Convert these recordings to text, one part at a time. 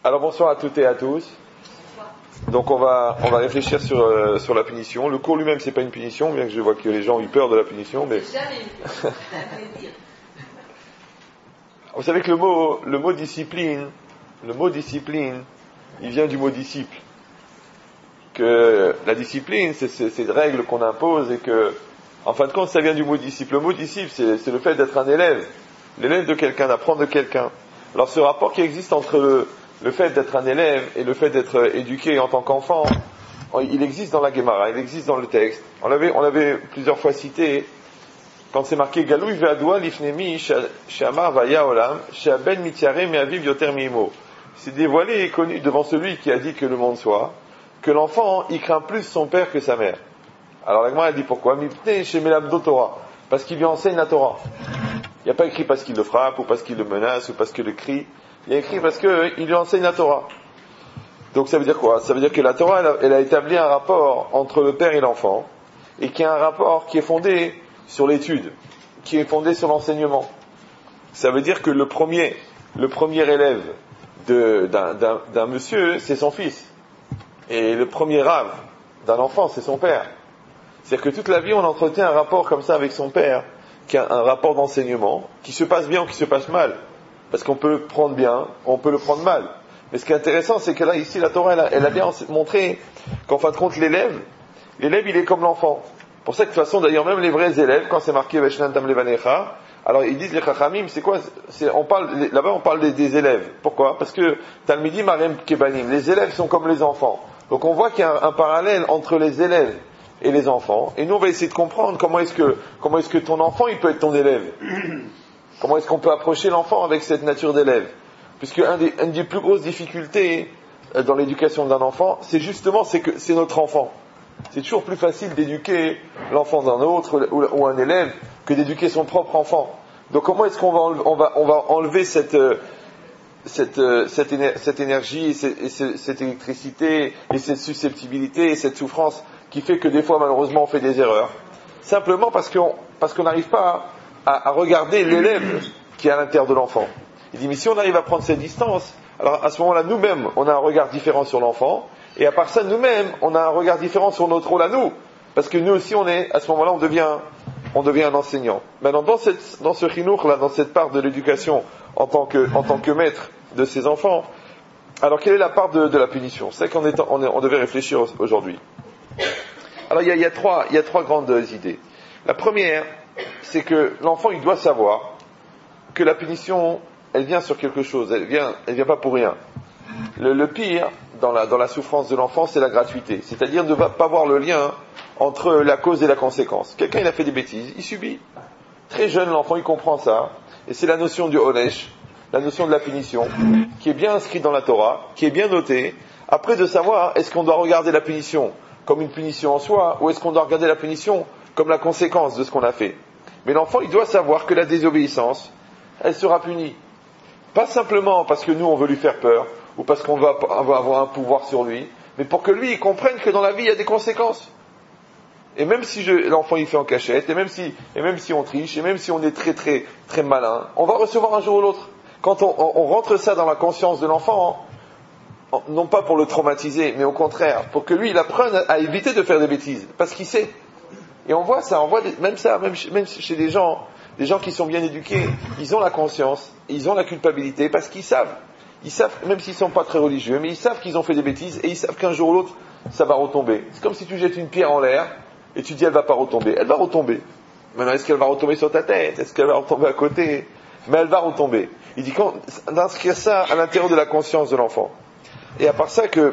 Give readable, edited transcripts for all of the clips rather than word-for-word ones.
Alors bonsoir à toutes et à tous. Donc on va réfléchir sur la punition. Le cours lui-même c'est pas une punition, bien que je vois que les gens ont eu peur de la punition, mais vous savez que le mot discipline, il vient du mot disciple. Que la discipline, c'est ces règles qu'on impose et que, en fin de compte, ça vient du mot disciple. Le mot disciple, c'est le fait d'être un élève, l'élève de quelqu'un, d'apprendre de quelqu'un. Alors ce rapport qui existe entre le fait d'être un élève et le fait d'être éduqué en tant qu'enfant, il existe dans la Gemara, il existe dans le texte. On l'avait plusieurs fois cité, quand c'est marqué Galoui ve'adoua lifnemi she'amar vaya olam she'aben mityare me'aviv yoter mi'imo. C'est dévoilé et connu devant celui qui a dit que le monde soit, que l'enfant, il craint plus son père que sa mère. Alors la Gemara dit pourquoi? Mipnei she'melabdo Torah, parce qu'il lui enseigne la Torah. Il n'y a pas écrit parce qu'il le frappe, ou parce qu'il le menace, ou parce qu'il le crie. Il y a écrit parce qu'il lui enseigne la Torah. Donc ça veut dire quoi? Ça veut dire que la Torah, elle a établi un rapport entre le père et l'enfant, et qu'il y a un rapport qui est fondé sur l'étude, qui est fondé sur l'enseignement. Ça veut dire que le premier élève d'un monsieur, c'est son fils. Et le premier rave d'un enfant, c'est son père. C'est-à-dire que toute la vie, on entretient un rapport comme ça avec son père, qui a un rapport d'enseignement, qui se passe bien ou qui se passe mal. Parce qu'on peut le prendre bien, on peut le prendre mal. Mais ce qui est intéressant, c'est que là, ici, la Torah, elle a bien montré qu'en fin de compte, l'élève, il est comme l'enfant. Pour ça que de toute façon, d'ailleurs, même les vrais élèves, quand c'est marqué Veshnantam Levanecha, alors ils disent les Chachamim, c'est quoi? Là-bas, on parle des élèves. Pourquoi? Parce que Talmidim Arem Kebanim, les élèves sont comme les enfants. Donc on voit qu'il y a un parallèle entre les élèves et les enfants. Et nous, on va essayer de comprendre comment est-ce que ton enfant, il peut être ton élève. Comment est-ce qu'on peut approcher l'enfant avec cette nature d'élève? Puisque une des plus grosses difficultés dans l'éducation d'un enfant, c'est que c'est notre enfant. C'est toujours plus facile d'éduquer l'enfant d'un autre ou un élève que d'éduquer son propre enfant. Donc comment est-ce qu'on va enlever cette énergie, et cette électricité, et cette susceptibilité, et cette souffrance qui fait que des fois malheureusement on fait des erreurs? Simplement parce qu'on n'arrive pas à regarder l'élève qui est à l'intérieur de l'enfant. Il dit mais si on arrive à prendre cette distance, alors à ce moment-là nous-mêmes on a un regard différent sur l'enfant, et à part ça nous-mêmes on a un regard différent sur notre rôle à nous, parce que nous aussi à ce moment-là on devient un enseignant. Maintenant dans ce chinour là, dans cette part de l'éducation en tant que maître de ses enfants, alors quelle est la part de la punition? C'est qu'on devait réfléchir aujourd'hui. Alors il y a trois grandes idées. La première, c'est que l'enfant il doit savoir que la punition elle vient sur quelque chose, elle vient pas pour rien. Le pire dans la souffrance de l'enfant, c'est la gratuité, c'est-à-dire de ne pas voir le lien entre la cause et la conséquence. Quelqu'un il a fait des bêtises, il subit. Très jeune l'enfant il comprend ça, et c'est la notion du onesh, la notion de la punition, qui est bien inscrite dans la Torah, qui est bien notée. Après de savoir, est-ce qu'on doit regarder la punition comme une punition en soi, ou est-ce qu'on doit regarder la punition comme la conséquence de ce qu'on a fait? Mais l'enfant il doit savoir que la désobéissance, elle sera punie. Pas simplement parce que nous on veut lui faire peur, ou parce qu'on va avoir un pouvoir sur lui, mais pour que lui il comprenne que dans la vie il y a des conséquences. Et même si l'enfant il fait en cachette, et même si on triche, et même si on est très très très malin, on va recevoir un jour ou l'autre. Quand on rentre ça dans la conscience de l'enfant, non pas pour le traumatiser, mais au contraire, pour que lui il apprenne à éviter de faire des bêtises, parce qu'il sait. Et on voit même chez des gens qui sont bien éduqués, ils ont la conscience, ils ont la culpabilité, parce qu'ils savent, même s'ils ne sont pas très religieux, mais ils savent qu'ils ont fait des bêtises, et ils savent qu'un jour ou l'autre, ça va retomber. C'est comme si tu jettes une pierre en l'air, et tu dis elle va pas retomber. Elle va retomber. Maintenant, est-ce qu'elle va retomber sur ta tête? Est-ce qu'elle va retomber à côté? Mais elle va retomber. Il dit d'inscrire ça à l'intérieur de la conscience de l'enfant. Et à part ça que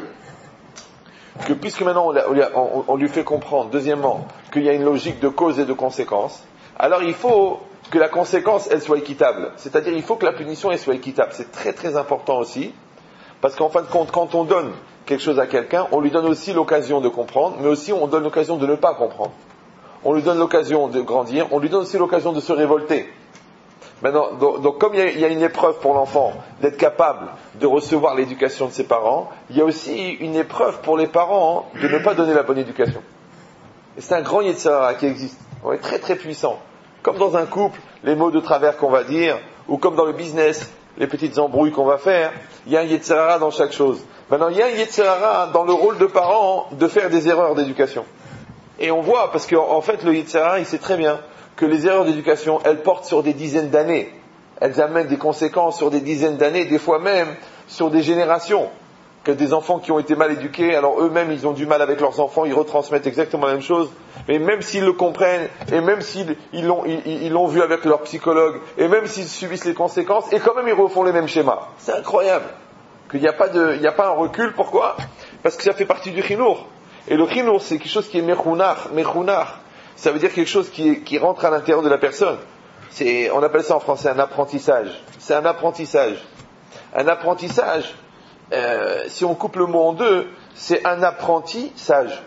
puisque maintenant on lui fait comprendre, deuxièmement, qu'il y a une logique de cause et de conséquence, alors il faut que la conséquence, elle soit équitable. C'est-à-dire, il faut que la punition, elle soit équitable. C'est très très important aussi, parce qu'en fin de compte, quand on donne quelque chose à quelqu'un, on lui donne aussi l'occasion de comprendre, mais aussi on donne l'occasion de ne pas comprendre. On lui donne l'occasion de grandir, on lui donne aussi l'occasion de se révolter. Maintenant, donc comme il y a une épreuve pour l'enfant d'être capable de recevoir l'éducation de ses parents, il y a aussi une épreuve pour les parents de ne pas donner la bonne éducation. Et c'est un grand Yetzirah qui existe, très très puissant. Comme dans un couple, les mots de travers qu'on va dire, ou comme dans le business, les petites embrouilles qu'on va faire, il y a un Yetzer Hara dans chaque chose. Maintenant, il y a un Yetzer Hara dans le rôle de parent de faire des erreurs d'éducation. Et on voit, parce qu'en fait, le Yetzer Hara, il sait très bien que les erreurs d'éducation, elles portent sur des dizaines d'années. Elles amènent des conséquences sur des dizaines d'années, des fois même sur des générations. Que des enfants qui ont été mal éduqués, alors eux-mêmes, ils ont du mal avec leurs enfants, ils retransmettent exactement la même chose. Mais même s'ils le comprennent, et même s'ils l'ont vu avec leur psychologue, et même s'ils subissent les conséquences, et quand même ils refont les mêmes schémas. C'est incroyable. Qu'il n'y a pas un recul. Pourquoi? Parce que ça fait partie du chinour. Et le chinour, c'est quelque chose qui est mechounar. Ça veut dire quelque chose qui rentre à l'intérieur de la personne. On appelle ça en français un apprentissage. C'est un apprentissage. Un apprentissage, si on coupe le mot en deux, c'est un apprenti sage.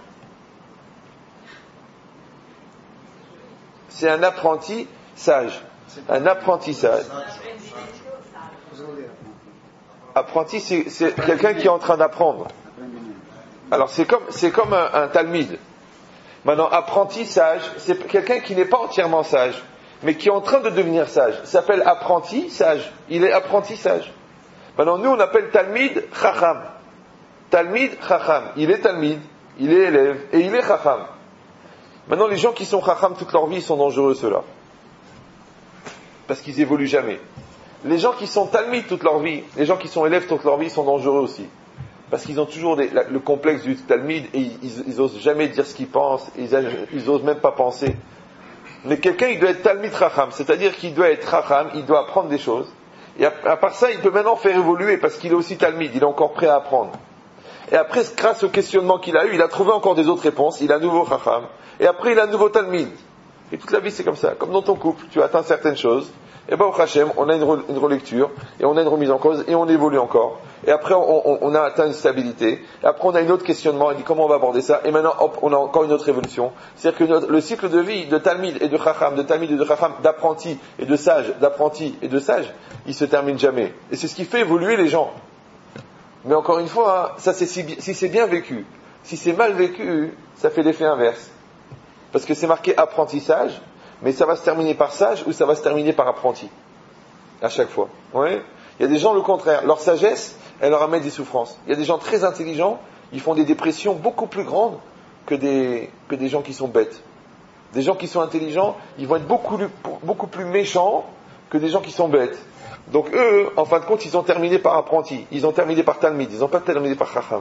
C'est un apprenti sage. Un apprentissage. Apprenti, c'est quelqu'un qui est en train d'apprendre. Alors c'est comme un talmide. Maintenant, apprenti sage, c'est quelqu'un qui n'est pas entièrement sage, mais qui est en train de devenir sage. Il s'appelle apprenti sage. Il est apprenti sage. Maintenant, nous, on appelle talmid chacham. Talmid chacham. Il est talmid, il est élève, et il est chacham. Maintenant, les gens qui sont chacham toute leur vie, ils sont dangereux, ceux-là. Parce qu'ils évoluent jamais. Les gens qui sont talmid toute leur vie, les gens qui sont élèves toute leur vie, sont dangereux aussi. Parce qu'ils ont toujours le complexe du talmid, et ils osent jamais dire ce qu'ils pensent, ils osent même pas penser. Mais quelqu'un, il doit être talmid chacham, c'est-à-dire qu'il doit être chacham, il doit apprendre des choses. Et à part ça, il peut maintenant faire évoluer parce qu'il est aussi talmid, il est encore prêt à apprendre. Et après, grâce au questionnement qu'il a eu, il a trouvé encore des autres réponses, il a un nouveau chacham, et après il a un nouveau talmid. Et toute la vie c'est comme ça. Comme dans ton couple, tu atteins certaines choses, et ben au Hachem, on a une relecture, et on a une remise en cause, et on évolue encore. Et après on a atteint une stabilité, et après on a un autre questionnement, il dit comment on va aborder ça, et maintenant hop, on a encore une autre évolution. C'est-à-dire que le cycle de vie de talmid et de chacham, d'apprenti et de sage, d'apprenti et de sage, il se termine jamais. Et c'est ce qui fait évoluer les gens. Mais encore une fois, ça c'est si c'est bien vécu. Si c'est mal vécu, ça fait l'effet inverse. Parce que c'est marqué apprentissage, mais ça va se terminer par sage ou ça va se terminer par apprenti. À chaque fois. Oui. Il y a des gens le contraire. Leur sagesse, elle leur amène des souffrances. Il y a des gens très intelligents, ils font des dépressions beaucoup plus grandes que des gens qui sont bêtes. Des gens qui sont intelligents, ils vont être beaucoup plus méchants que des gens qui sont bêtes. Donc eux, en fin de compte, ils ont terminé par apprenti. Ils ont terminé par talmid. Ils n'ont pas terminé par chacham.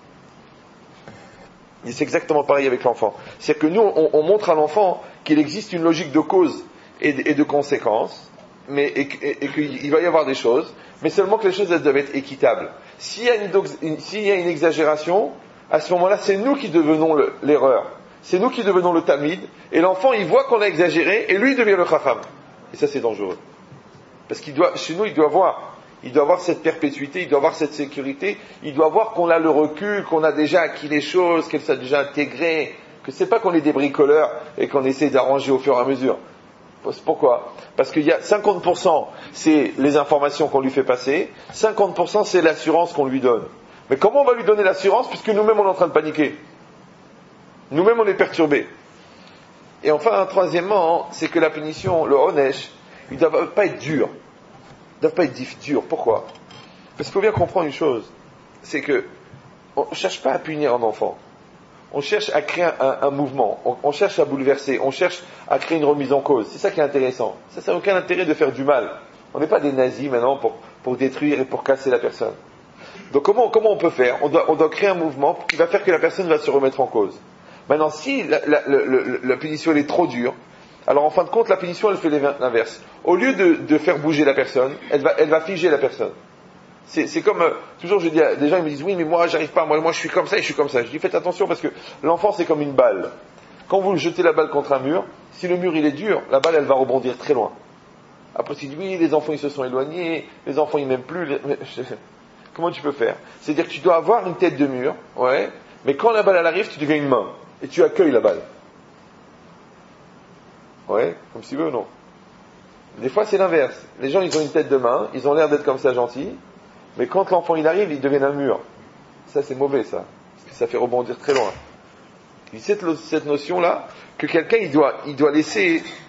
Et c'est exactement pareil avec l'enfant. C'est-à-dire que nous, on montre à l'enfant qu'il existe une logique de cause et de conséquences, et qu'il va y avoir des choses, mais seulement que les choses elles doivent être équitables. S'il y a une exagération, à ce moment-là, c'est nous qui devenons l'erreur. C'est nous qui devenons le talmid, et l'enfant, il voit qu'on a exagéré, et lui, il devient le chacham. Et ça, c'est dangereux. Parce chez nous, il doit avoir cette perpétuité, il doit avoir cette sécurité, il doit voir qu'on a le recul, qu'on a déjà acquis les choses, qu'elles sont déjà intégrées, que c'est pas qu'on est des bricoleurs et qu'on essaie d'arranger au fur et à mesure. Pourquoi? Parce qu'il y a 50% c'est les informations qu'on lui fait passer, 50% c'est l'assurance qu'on lui donne. Mais comment on va lui donner l'assurance puisque nous-mêmes on est en train de paniquer? Nous-mêmes on est perturbés. Et enfin, troisièmement, c'est que la punition, le onesh, il ne doit pas être dur. Ils ne doivent pas être durs. Pourquoi? Parce qu'il faut bien comprendre une chose, c'est que on ne cherche pas à punir un enfant. On cherche à créer un mouvement. On cherche à bouleverser. On cherche à créer une remise en cause. C'est ça qui est intéressant. Ça n'a aucun intérêt de faire du mal. On n'est pas des nazis maintenant pour détruire et pour casser la personne. Donc comment on peut faire? On doit créer un mouvement qui va faire que la personne va se remettre en cause. Maintenant, si la punition elle est trop dure, alors en fin de compte, la punition elle fait l'inverse. Au lieu de faire bouger la personne, elle va figer la personne. C'est comme, toujours je dis, des gens ils me disent, oui mais moi j'arrive pas, moi je suis comme ça et je suis comme ça. Je dis faites attention parce que l'enfant c'est comme une balle. Quand vous jetez la balle contre un mur, si le mur il est dur, la balle elle va rebondir très loin. Après tu dis, oui les enfants ils se sont éloignés, les enfants ils m'aiment plus. Comment tu peux faire? C'est-à-dire que tu dois avoir une tête de mur, ouais, mais quand la balle elle arrive, tu deviens une main et tu accueilles la balle. Ouais, comme si veut, non. Des fois c'est l'inverse. Les gens ils ont une tête de main, ils ont l'air d'être comme ça gentils, mais quand l'enfant il arrive, il devient un mur. Ça c'est mauvais ça, parce que ça fait rebondir très loin. Cette notion là, que quelqu'un il doit laisser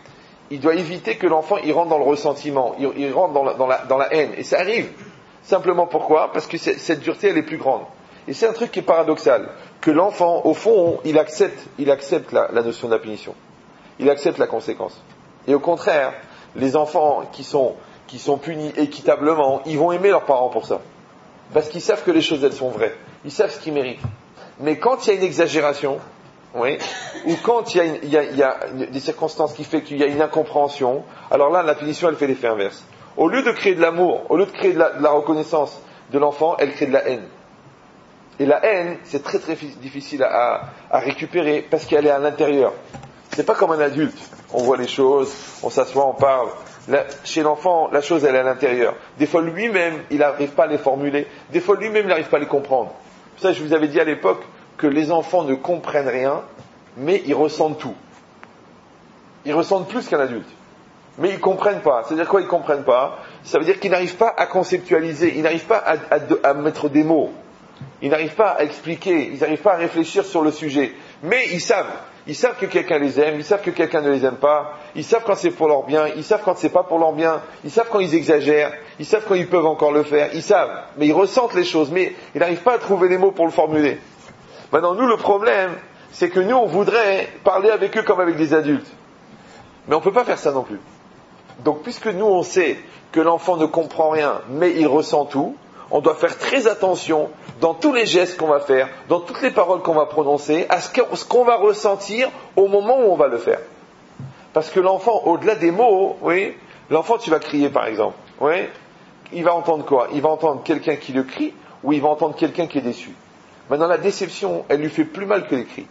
il doit éviter que l'enfant il rentre dans le ressentiment, il rentre dans la haine. Et ça arrive. Simplement pourquoi ? Parce que cette dureté, elle est plus grande. Et c'est un truc qui est paradoxal. Que l'enfant, au fond, il accepte la notion de la punition. Il accepte la conséquence. Et au contraire, les enfants qui sont punis équitablement, ils vont aimer leurs parents pour ça. Parce qu'ils savent que les choses, elles sont vraies. Ils savent ce qu'ils méritent. Mais quand il y a une exagération, oui, ou quand il y a des circonstances qui font qu'il y a une incompréhension, alors là, la punition, elle fait l'effet inverse. Au lieu de créer de l'amour, au lieu de créer de la reconnaissance de l'enfant, elle crée de la haine. Et la haine, c'est très très difficile à récupérer parce qu'elle est à l'intérieur. C'est pas comme un adulte. On voit les choses, on s'assoit, on parle. Là, chez l'enfant, la chose, elle est à l'intérieur. Des fois, lui-même, il n'arrive pas à les formuler. Des fois, lui-même, il n'arrive pas à les comprendre. Ça, je vous avais dit à l'époque que les enfants ne comprennent rien, mais ils ressentent tout. Ils ressentent plus qu'un adulte. Mais ils ne comprennent pas. C'est-à-dire quoi, ils ne comprennent pas ? Ça veut dire qu'ils n'arrivent pas à conceptualiser, ils n'arrivent pas à mettre des mots. Ils n'arrivent pas à expliquer, ils n'arrivent pas à réfléchir sur le sujet. Mais ils savent. Ils savent que quelqu'un les aime, ils savent que quelqu'un ne les aime pas, ils savent quand c'est pour leur bien, ils savent quand c'est pas pour leur bien, ils savent quand ils exagèrent, ils savent quand ils peuvent encore le faire, ils savent. Mais ils ressentent les choses, mais ils n'arrivent pas à trouver les mots pour le formuler. Maintenant, nous, le problème, c'est que nous, on voudrait parler avec eux comme avec des adultes. Mais on ne peut pas faire ça non plus. Donc, puisque nous, on sait que l'enfant ne comprend rien, mais il ressent tout, on doit faire très attention dans tous les gestes qu'on va faire, dans toutes les paroles qu'on va prononcer, à ce qu'on va ressentir au moment où on va le faire. Parce que l'enfant, au-delà des mots, oui, l'enfant, tu vas crier par exemple, oui, il va entendre quoi ? Il va entendre quelqu'un qui le crie, ou il va entendre quelqu'un qui est déçu. Maintenant, la déception, elle lui fait plus mal que les cris.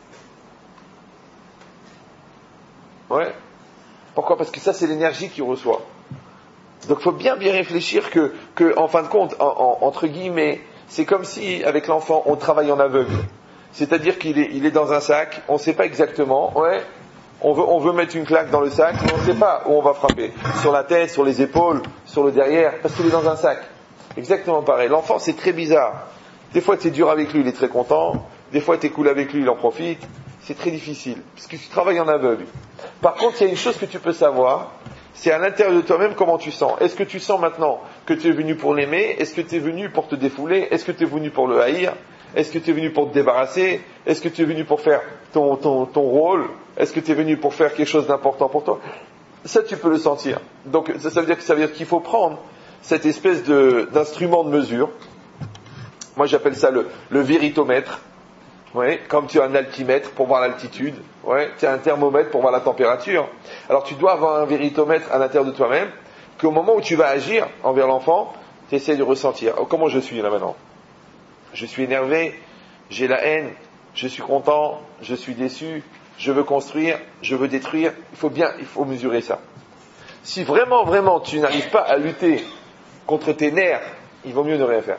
Ouais. Pourquoi ? Parce que ça, c'est l'énergie qu'il reçoit. Donc il faut bien réfléchir que en fin de compte, entre guillemets, c'est comme si avec l'enfant on travaille en aveugle. C'est-à-dire qu'il est dans un sac, on ne sait pas exactement, ouais, on veut mettre une claque dans le sac, mais on ne sait pas où on va frapper. Sur la tête, sur les épaules, sur le derrière, parce qu'il est dans un sac. Exactement pareil. L'enfant, c'est très bizarre. Des fois tu es dur avec lui, il est très content. Des fois tu es cool avec lui, il en profite. C'est très difficile, parce que tu travailles en aveugle. Par contre, il y a une chose que tu peux savoir, c'est à l'intérieur de toi-même comment tu sens. Est-ce que tu sens maintenant que tu es venu pour l'aimer ? Est-ce que tu es venu pour te défouler ? Est-ce que tu es venu pour le haïr ? Est-ce que tu es venu pour te débarrasser ? Est-ce que tu es venu pour faire ton rôle ? Est-ce que tu es venu pour faire quelque chose d'important pour toi ? Ça, tu peux le sentir. Donc, ça veut dire qu'il faut prendre cette espèce d'instrument de mesure. Moi, j'appelle ça le véritomètre. Ouais, comme tu as un altimètre pour voir l'altitude, ouais, tu as un thermomètre pour voir la température. Alors tu dois avoir un véritomètre à l'intérieur de toi-même, qu'au moment où tu vas agir envers l'enfant, tu essaies de ressentir. Oh, comment je suis là maintenant ? Je suis énervé, j'ai la haine, je suis content, je suis déçu, je veux construire, je veux détruire. Il faut mesurer ça. Si vraiment tu n'arrives pas à lutter contre tes nerfs, il vaut mieux ne rien faire.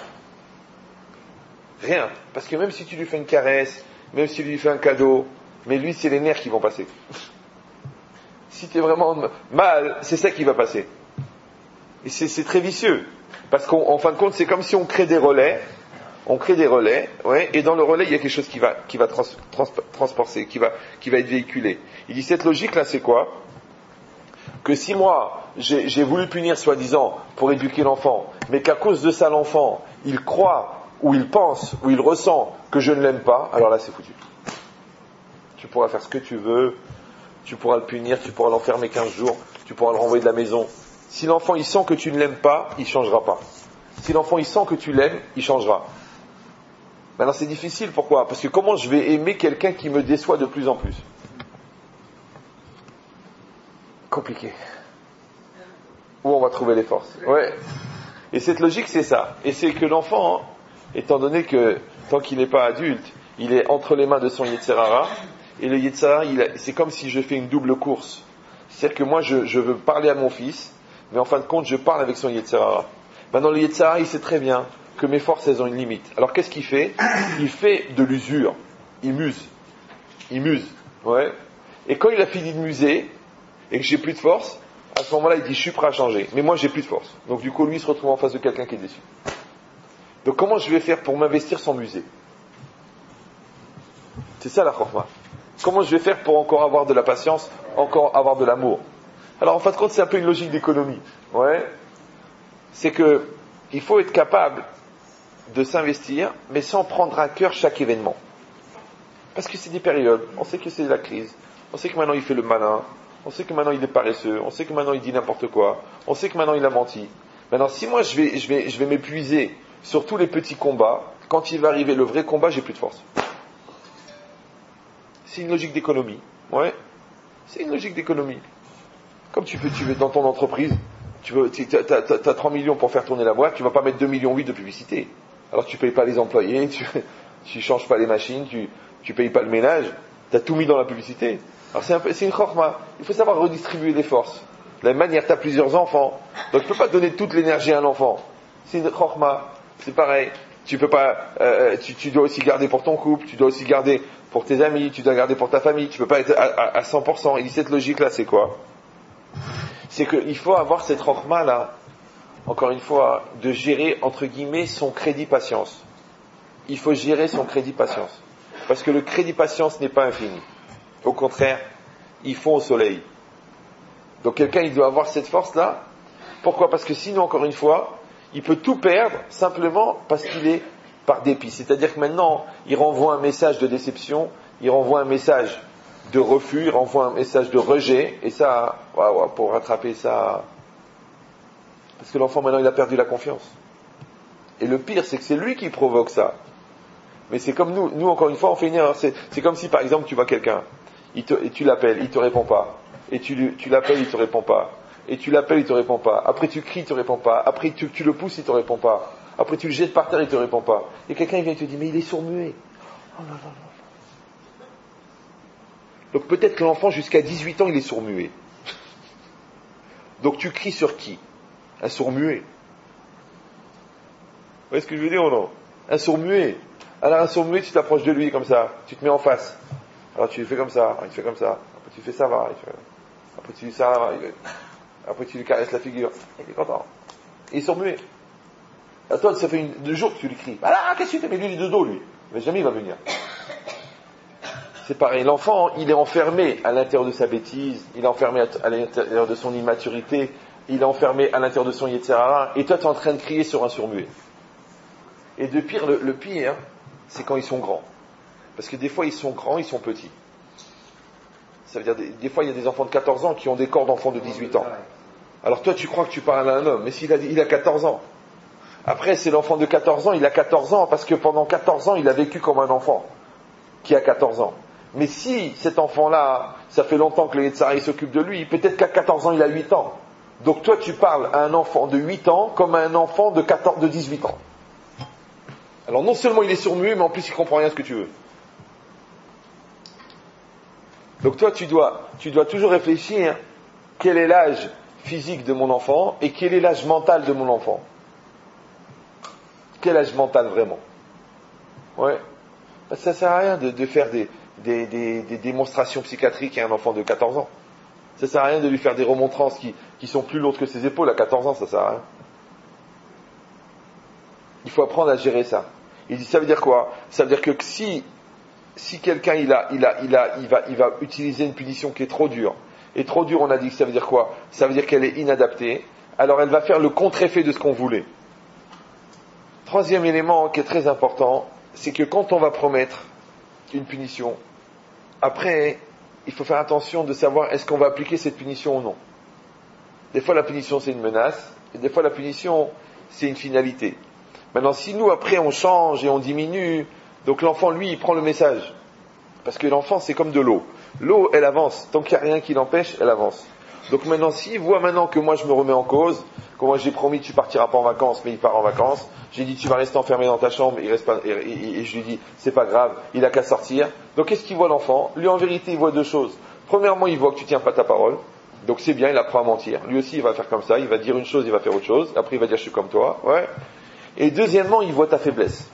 Rien. Parce que même si tu lui fais une caresse, même si tu lui fais un cadeau, mais lui, c'est les nerfs qui vont passer. Si tu es vraiment mal, c'est ça qui va passer. Et c'est très vicieux. Parce qu'en fin de compte, c'est comme si on crée des relais. On crée des relais, ouais, et dans le relais, il y a quelque chose qui va transporter, qui va être véhiculé. Il dit, cette logique-là, c'est quoi ? Que si moi, j'ai voulu punir, soi-disant, pour éduquer l'enfant, mais qu'à cause de ça, l'enfant, il croit, ou il pense, ou il ressent que je ne l'aime pas, alors là c'est foutu. Tu pourras faire ce que tu veux, tu pourras le punir, tu pourras l'enfermer 15 jours, tu pourras le renvoyer de la maison. Si l'enfant il sent que tu ne l'aimes pas, il ne changera pas. Si l'enfant il sent que tu l'aimes, il changera. Maintenant c'est difficile, pourquoi ? Parce que comment je vais aimer quelqu'un qui me déçoit de plus en plus ? Compliqué. Où on va trouver les forces ? Ouais. Et cette logique c'est ça. Et c'est que l'enfant, étant donné que, tant qu'il n'est pas adulte, il est entre les mains de son Yetzer Hara, et le Yetzer Hara, c'est comme si je fais une double course. C'est-à-dire que moi, je veux parler à mon fils, mais en fin de compte, je parle avec son Yetzer Hara. Maintenant, le Yetzer Hara, il sait très bien que mes forces, elles ont une limite. Alors, qu'est-ce qu'il fait ? Il fait de l'usure. Il muse. Ouais. Et quand il a fini de muser, et que j'ai plus de force, à ce moment-là, il dit, je suis prêt à changer. Mais moi, j'ai plus de force. Donc, du coup, lui, il se retrouve en face de quelqu'un qui est déçu. Donc comment je vais faire pour m'investir sans muser ? C'est ça la chorma. Comment je vais faire pour encore avoir de la patience, encore avoir de l'amour ? Alors en fin de compte, c'est un peu une logique d'économie. Ouais. C'est que il faut être capable de s'investir, mais sans prendre à cœur chaque événement. Parce que c'est des périodes. On sait que c'est la crise. On sait que maintenant il fait le malin. On sait que maintenant il est paresseux. On sait que maintenant il dit n'importe quoi. On sait que maintenant il a menti. Maintenant, si moi je vais m'épuiser sur tous les petits combats, quand il va arriver le vrai combat, j'ai plus de force. C'est une logique d'économie. Ouais. C'est une logique d'économie. Comme tu veux dans ton entreprise, t'as 3 millions pour faire tourner la boîte, tu vas pas mettre 2,8 millions de publicité. Alors tu payes pas les employés, tu changes pas les machines, tu payes pas le ménage, t'as tout mis dans la publicité. Alors c'est une chorma. Il faut savoir redistribuer les forces. De la même manière, t'as plusieurs enfants, donc tu peux pas donner toute l'énergie à un enfant. C'est une chorma. C'est pareil. Tu peux pas, tu dois aussi garder pour ton couple, tu dois aussi garder pour tes amis, tu dois garder pour ta famille, tu peux pas être à 100%. Il dit cette logique-là, c'est quoi? C'est qu'il faut avoir cette chorma-là, encore une fois, de gérer, entre guillemets, son crédit patience. Il faut gérer son crédit patience. Parce que le crédit patience n'est pas infini. Au contraire, il fond au soleil. Donc quelqu'un, il doit avoir cette force-là. Pourquoi? Parce que sinon, encore une fois, il peut tout perdre simplement parce qu'il est par dépit. C'est-à-dire que maintenant, il renvoie un message de déception, il renvoie un message de refus, il renvoie un message de rejet, et ça, pour rattraper ça, parce que l'enfant maintenant il a perdu la confiance. Et le pire, c'est que c'est lui qui provoque ça. Mais c'est comme nous encore une fois, on fait une erreur. C'est comme si par exemple tu vois quelqu'un, et tu l'appelles, il te répond pas, et tu l'appelles, il te répond pas, et tu l'appelles, il te répond pas, après tu cries, il te répond pas, après tu le pousses, il te répond pas, après tu le jettes par terre, il te répond pas, et quelqu'un il vient et te dit mais il est sourd-muet. Oh là là là. Donc peut-être que l'enfant jusqu'à 18 ans il est sourd-muet. Donc tu cries sur qui? Un sourd-muet. Vous voyez ce que je veux dire ou non? Un sourd-muet. Alors un sourd-muet, tu t'approches de lui comme ça, tu te mets en face. Alors tu lui fais comme ça, il te fait comme ça. Après tu fais ça va, après tu lui ça va, après tu lui caresses la figure. Il est content. Il est sourd-muet. À toi, ça fait 2 jours que tu lui cries. Ah, qu'est-ce que tu fais? Mais lui, il est de dos, lui. Mais jamais il va venir. C'est pareil, l'enfant, il est enfermé à l'intérieur de sa bêtise, il est enfermé à l'intérieur de son immaturité, il est enfermé à l'intérieur de son yetzirara, et toi tu es en train de crier sur un sourd-muet. Et de pire, le pire, c'est quand ils sont grands. Parce que des fois ils sont grands, ils sont petits. Ça veut dire, des fois il y a des enfants de 14 ans qui ont des corps d'enfants de 18 ans. Alors toi tu crois que tu parles à un homme, mais il a 14 ans. Après c'est l'enfant de 14 ans, il a 14 ans parce que pendant 14 ans il a vécu comme un enfant qui a 14 ans. Mais si cet enfant-là, ça fait longtemps que le Yetzirah s'occupe de lui, peut-être qu'à 14 ans, il a 8 ans. Donc toi, tu parles à un enfant de 8 ans comme à un enfant de 18 ans. Alors non seulement il est sourd-muet, mais en plus il comprend rien à ce que tu veux. Donc toi, tu dois toujours réfléchir quel est l'âge physique de mon enfant et quel est l'âge mental de mon enfant. Quel âge mental vraiment? Ouais. Ça sert à rien de faire des démonstrations psychiatriques à un enfant de 14 ans. Ça sert à rien de lui faire des remontrances qui sont plus lourdes que ses épaules à 14 ans, ça sert à rien. Il faut apprendre à gérer ça. Il dit, ça veut dire quoi? Ça veut dire que si quelqu'un il va utiliser une punition qui est trop dure, et trop dure on a dit que ça veut dire quoi? Ça veut dire qu'elle est inadaptée, alors elle va faire le contre-effet de ce qu'on voulait. Troisième élément qui est très important, c'est que quand on va promettre une punition, après, il faut faire attention de savoir est-ce qu'on va appliquer cette punition ou non. Des fois la punition c'est une menace, et des fois la punition c'est une finalité. Maintenant si nous après on change et on diminue, donc l'enfant lui il prend le message. Parce que l'enfant c'est comme de l'eau. L'eau elle avance, tant qu'il n'y a rien qui l'empêche, elle avance. Donc maintenant s'il voit maintenant que moi je me remets en cause, que moi j'ai promis tu partiras pas en vacances, mais il part en vacances, j'ai dit tu vas rester enfermé dans ta chambre, il reste pas, et je lui dis c'est pas grave, il a qu'à sortir. Donc qu'est-ce qu'il voit l'enfant? Lui en vérité il voit 2 choses. Premièrement il voit que tu tiens pas ta parole, donc c'est bien, il apprend à mentir. Lui aussi il va faire comme ça, il va dire une chose, il va faire autre chose, après il va dire je suis comme toi, ouais. Et deuxièmement il voit ta faiblesse.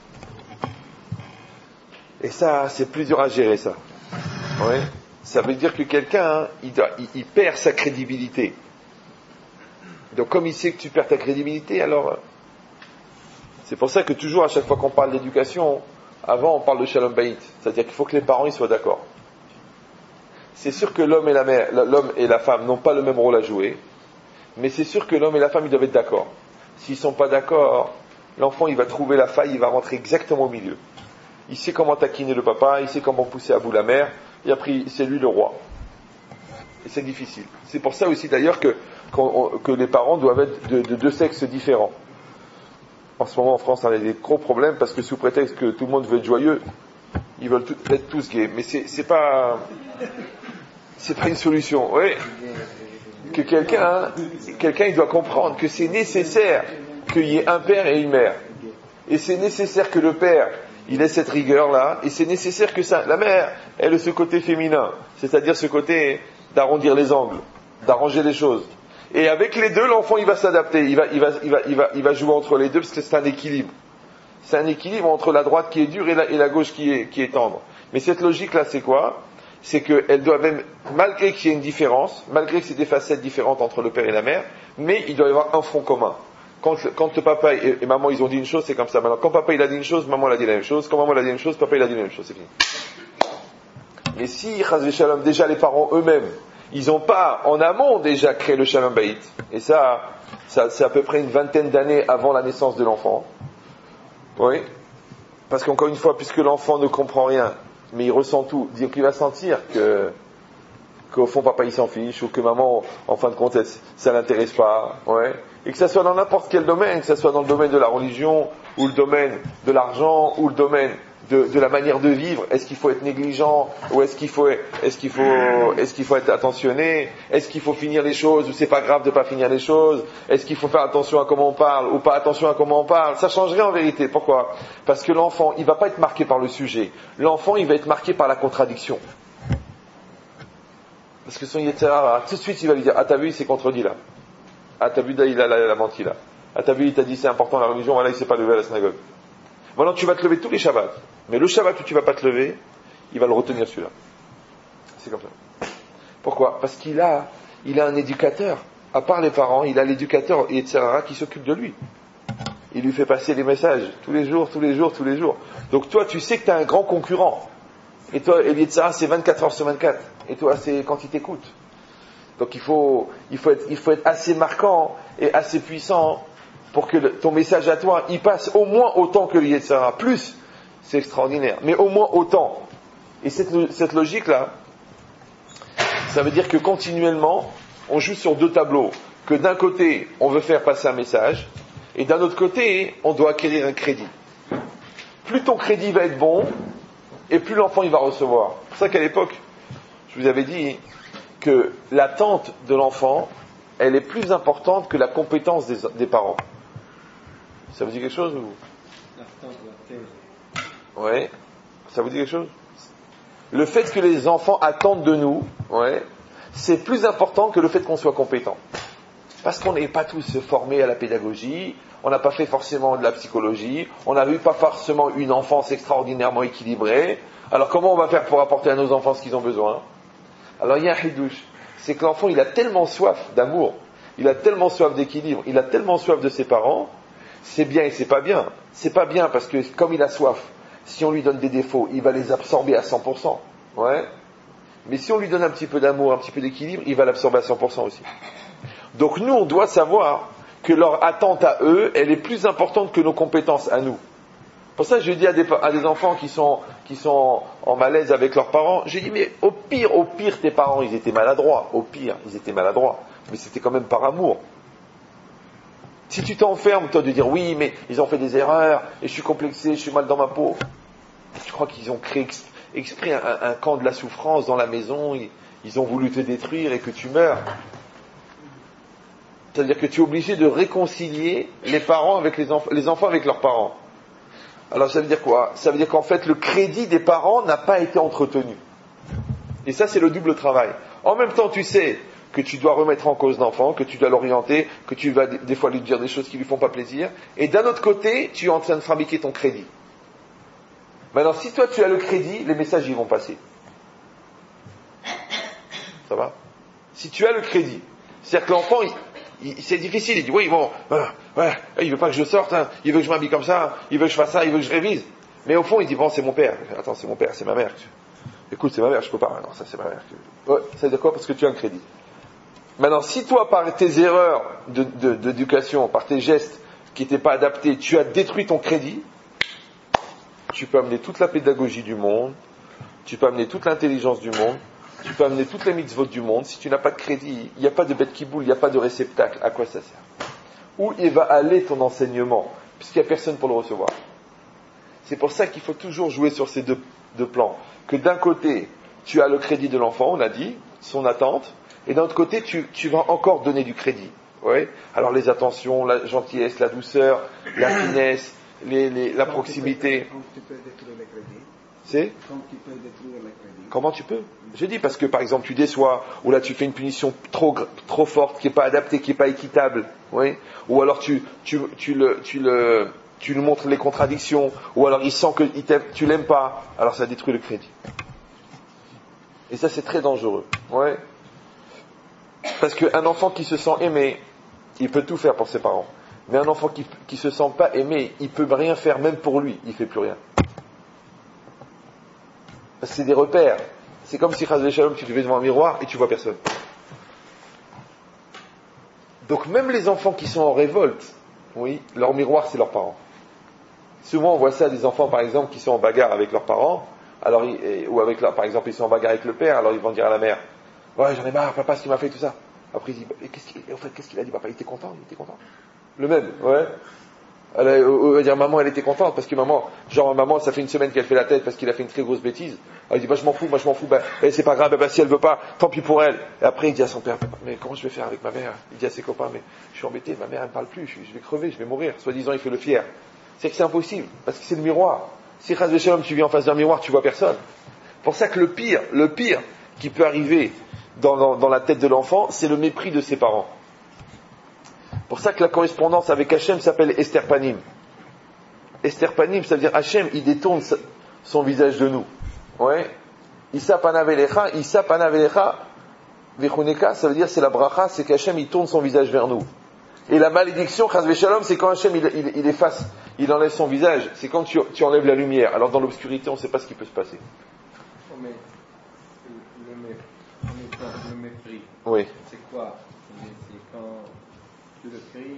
Et ça c'est plus dur à gérer ça. Ouais. Ça veut dire que quelqu'un il perd sa crédibilité. Donc comme il sait que tu perds ta crédibilité, alors c'est pour ça que toujours à chaque fois qu'on parle d'éducation, avant on parle de Shalom Bayit, c'est-à-dire qu'il faut que les parents ils soient d'accord. c'est sûr que l'homme et la femme n'ont pas le même rôle à jouer, mais c'est sûr que l'homme et la femme, ils doivent être d'accord. S'ils ne sont pas d'accord, l'enfant, il va trouver la faille, il va rentrer exactement au milieu. Il sait comment taquiner le papa, il sait comment pousser à bout la mère, et après, c'est lui le roi. Et c'est difficile. C'est pour ça aussi, d'ailleurs, que les parents doivent être de deux sexes différents. En ce moment, en France, on a des gros problèmes, parce que sous prétexte que tout le monde veut être joyeux, ils veulent être tous gays. Mais c'est pas une solution. Oui. Que quelqu'un il doit comprendre que c'est nécessaire qu'il y ait un père et une mère. Et c'est nécessaire que le père, il ait cette rigueur-là, et c'est nécessaire que la mère, elle ait ce côté féminin, c'est-à-dire ce côté d'arrondir les angles, d'arranger les choses. Et avec les deux, l'enfant, il va s'adapter, il va jouer entre les deux, parce que c'est un équilibre. C'est un équilibre entre la droite qui est dure et la gauche qui est tendre. Mais cette logique-là, c'est quoi? C'est qu'elle doit même, malgré qu'il y ait une différence, malgré que c'est des facettes différentes entre le père et la mère, mais il doit y avoir un front commun. Quand le papa et maman, ils ont dit une chose, c'est comme ça. Maintenant, quand papa, il a dit une chose, maman, elle a dit la même chose. Quand maman, elle a dit une chose, papa, il a dit la même chose. C'est fini. Mais si, chas shalom, déjà les parents eux-mêmes, ils n'ont pas, en amont, déjà créé le shalom bayit. Et ça, c'est à peu près une vingtaine d'années avant la naissance de l'enfant. Oui. Parce qu'encore une fois, puisque l'enfant ne comprend rien, mais il ressent tout, dire qu'il va sentir qu'au fond papa il s'en fiche, ou que maman en fin de compte ça l'intéresse pas, ouais. Et que ça soit dans n'importe quel domaine, que ça soit dans le domaine de la religion, ou le domaine de l'argent, ou le domaine de la manière de vivre. Est-ce qu'il faut être négligent, ou est-ce qu'il faut être attentionné? Est-ce qu'il faut finir les choses, ou c'est pas grave de pas finir les choses? Est-ce qu'il faut faire attention à comment on parle, ou pas attention à comment on parle? Ça changerait en vérité. Pourquoi? Parce que l'enfant, il va pas être marqué par le sujet. L'enfant, il va être marqué par la contradiction. Parce que son Yetzirah, tout de suite, il va lui dire, ah t'as vu, il s'est contredit là. Ah t'as vu, il a menti là. Ah t'as vu, il t'a dit c'est important la religion, voilà, il s'est pas levé à la synagogue. Maintenant, tu vas te lever tous les Shabbats. Mais le Shabbat où tu vas pas te lever, il va le retenir celui-là. C'est comme ça. Pourquoi? Parce qu'il a un éducateur. À part les parents, il a l'éducateur Yetzirah qui s'occupe de lui. Il lui fait passer les messages tous les jours. Donc toi, tu sais que tu as un grand concurrent. Et toi, Yetzirah, c'est 24 heures sur 24. Et toi, c'est quand il t'écoute. Donc il faut être assez marquant et assez puissant pour que ton message à toi, il passe au moins autant que le Yetzirah. Plus, c'est extraordinaire. Mais au moins autant. Et cette logique-là, ça veut dire que continuellement, on joue sur deux tableaux. Que d'un côté, on veut faire passer un message, et d'un autre côté, on doit acquérir un crédit. Plus ton crédit va être bon, et plus l'enfant il va recevoir. C'est pour ça qu'à l'époque, je vous avais dit que l'attente de l'enfant, elle est plus importante que la compétence des parents. Ça vous dit quelque chose ou? Ouais. Ça vous dit quelque chose? Le fait que les enfants attendent de nous, ouais, c'est plus important que le fait qu'on soit compétent. Parce qu'on n'est pas tous formés à la pédagogie, on n'a pas fait forcément de la psychologie, on n'a eu pas forcément une enfance extraordinairement équilibrée. Alors comment on va faire pour apporter à nos enfants ce qu'ils ont besoin? Alors il y a un hidouche, c'est que l'enfant il a tellement soif d'amour, il a tellement soif d'équilibre, il a tellement soif de ses parents, c'est bien et c'est pas bien. C'est pas bien parce que comme il a soif, si on lui donne des défauts, il va les absorber à 100%. Ouais. Mais si on lui donne un petit peu d'amour, un petit peu d'équilibre, il va l'absorber à 100% aussi. Donc nous, on doit savoir que leur attente à eux, elle est plus importante que nos compétences à nous. Pour ça, je dis à des enfants qui sont en malaise avec leurs parents, j'ai dit, mais au pire, tes parents, ils étaient maladroits. Au pire, ils étaient maladroits. Mais c'était quand même par amour. Si tu t'enfermes, toi, de dire, oui, mais ils ont fait des erreurs, et je suis complexé, je suis mal dans ma peau. Tu crois qu'ils ont créé exprès un camp de la souffrance dans la maison, ils ont voulu te détruire et que tu meurs. C'est-à-dire que tu es obligé de réconcilier les parents avec les enfants avec leurs parents. Alors ça veut dire quoi? Ça veut dire qu'en fait le crédit des parents n'a pas été entretenu. Et ça c'est le double travail. En même temps tu sais que tu dois remettre en cause l'enfant, que tu dois l'orienter, que tu vas des fois lui dire des choses qui lui font pas plaisir. Et d'un autre côté, tu es en train de fabriquer ton crédit. Maintenant si toi tu as le crédit, les messages ils vont passer. Ça va? Si tu as le crédit, c'est-à-dire que l'enfant c'est difficile, il dit oui bon, il veut pas que je sorte, hein, il veut que je m'habille comme ça, il veut que je fasse ça, il veut que je révise. Mais au fond il dit bon c'est mon père, attends c'est mon père, c'est ma mère. Écoute, c'est ma mère, je peux pas. Non, ça c'est ma mère. Ouais, ça veut dire quoi? Parce que tu as un crédit. Maintenant, si toi, par tes erreurs d'éducation, par tes gestes qui n'étaient pas adaptés, tu as détruit ton crédit, tu peux amener toute la pédagogie du monde, tu peux amener toute l'intelligence du monde, tu peux amener toutes les mitzvot du monde. Si tu n'as pas de crédit, il n'y a pas de bête qui boule, il n'y a pas de réceptacle. À quoi ça sert? Où il va aller ton enseignement? Puisqu'il n'y a personne pour le recevoir. C'est pour ça qu'il faut toujours jouer sur ces deux plans. Que d'un côté, tu as le crédit de l'enfant, on a dit, son attente, et d'un autre côté, tu vas encore donner du crédit. Ouais. Alors les attentions, la gentillesse, la douceur, la finesse, la proximité. Quand tu peux détruire le crédit. C'est Quand tu peux détruire le crédit. Comment tu peux? Je dis parce que par exemple tu déçois, ou là tu fais une punition trop forte, qui n'est pas adaptée, qui n'est pas équitable, oui. Ou alors tu lui montres les contradictions, ou alors il sent que tu l'aimes pas, alors ça détruit le crédit. Et ça c'est très dangereux, ouais. Parce qu'un enfant qui se sent aimé, il peut tout faire pour ses parents. Mais un enfant qui se sent pas aimé, il peut rien faire même pour lui, il fait plus rien. Parce que c'est des repères. C'est comme si, Chas Shalom, tu te mets devant un miroir et tu vois personne. Donc même les enfants qui sont en révolte, oui, leur miroir c'est leurs parents. Souvent on voit ça des enfants par exemple qui sont en bagarre avec leurs parents, alors ou avec par exemple ils sont en bagarre avec le père, alors ils vont dire à la mère, ouais j'en ai marre, papa ce qu'il m'a fait tout ça. Après il dit, qu'est-ce qu'il a dit papa? Il était content, Le même, ouais. On va dire maman elle était contente parce que maman ça fait une semaine qu'elle fait la tête parce qu'il a fait une très grosse bêtise. Alors il dit je m'en fous, c'est pas grave, si elle veut pas, tant pis pour elle. Et après il dit à son père, mais comment je vais faire avec ma mère? Il dit à ses copains, mais je suis embêté, ma mère elle me parle plus, je vais crever, je vais mourir. Soi-disant il fait le fier. C'est que c'est impossible, parce que c'est le miroir. Si Chas Shalom tu vis en face d'un miroir, tu vois personne. Pour ça que le pire qui peut arriver dans la tête de l'enfant, c'est le mépris de ses parents. Pour ça que la correspondance avec Hachem s'appelle Esther Panim. Esther Panim, ça veut dire Hachem, il détourne son visage de nous. Ouais. Issa panavelecha, vechuneka, ça veut dire c'est la bracha, c'est qu'Hachem il tourne son visage vers nous. Et la malédiction, Chas v'shalom, c'est quand Hachem il efface, il enlève son visage. C'est quand tu enlèves la lumière. Alors dans l'obscurité, on ne sait pas ce qui peut se passer. Mais le mépris, oui. C'est quoi? C'est quand tu le cries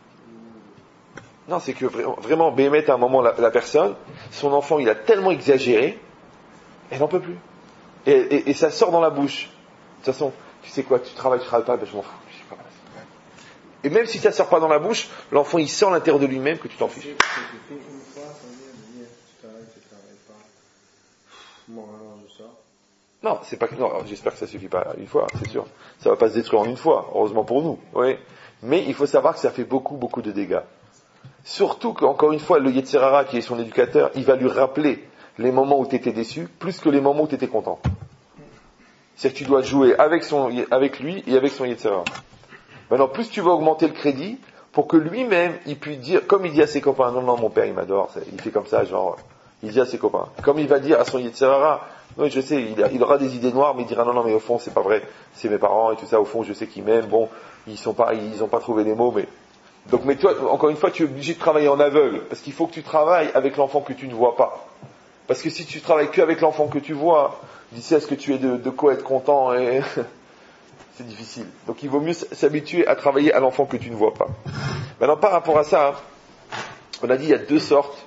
Non, c'est que vraiment, Béhémet, à un moment, la personne, son enfant, il a tellement exagéré, elle n'en peut plus. Et ça sort dans la bouche. De toute façon, tu sais quoi, tu travailles pas, ben je m'en fous. Je sais pas. Et même si ça ne sort pas dans la bouche, l'enfant, il sent à l'intérieur de lui-même que tu t'en fiches. Tu fais une fois, ça vient de dire, tu travailles pas. Bon, alors je sors. Non, c'est pas. Non, j'espère que ça suffit pas une fois, c'est sûr. Ça va pas se détruire en une fois, heureusement pour nous. Oui. Mais il faut savoir que ça fait beaucoup, beaucoup de dégâts. Surtout qu'encore une fois, le Yetzer Hara, qui est son éducateur, il va lui rappeler les moments où tu étais déçu, plus que les moments où tu étais content. C'est que tu dois jouer avec lui et avec son Yetzer Hara. Maintenant, plus tu vas augmenter le crédit, pour que lui-même, il puisse dire, comme il dit à ses copains, non, mon père, il m'adore, il fait comme ça, genre, il dit à ses copains. Comme il va dire à son Yetzer Hara, oui, je sais, il aura des idées noires, mais il dira, non, mais au fond, c'est pas vrai, c'est mes parents et tout ça, au fond, je sais qu'ils m'aiment, bon, ils ont pas trouvé les mots, mais... Donc, mais toi, encore une fois, tu es obligé de travailler en aveugle, parce qu'il faut que tu travailles avec l'enfant que tu ne vois pas. Parce que si tu travailles qu'avec l'enfant que tu vois, d'ici à ce que tu aies de quoi être content, et c'est difficile. Donc il vaut mieux s'habituer à travailler à l'enfant que tu ne vois pas. Maintenant, par rapport à ça, on a dit il y a deux sortes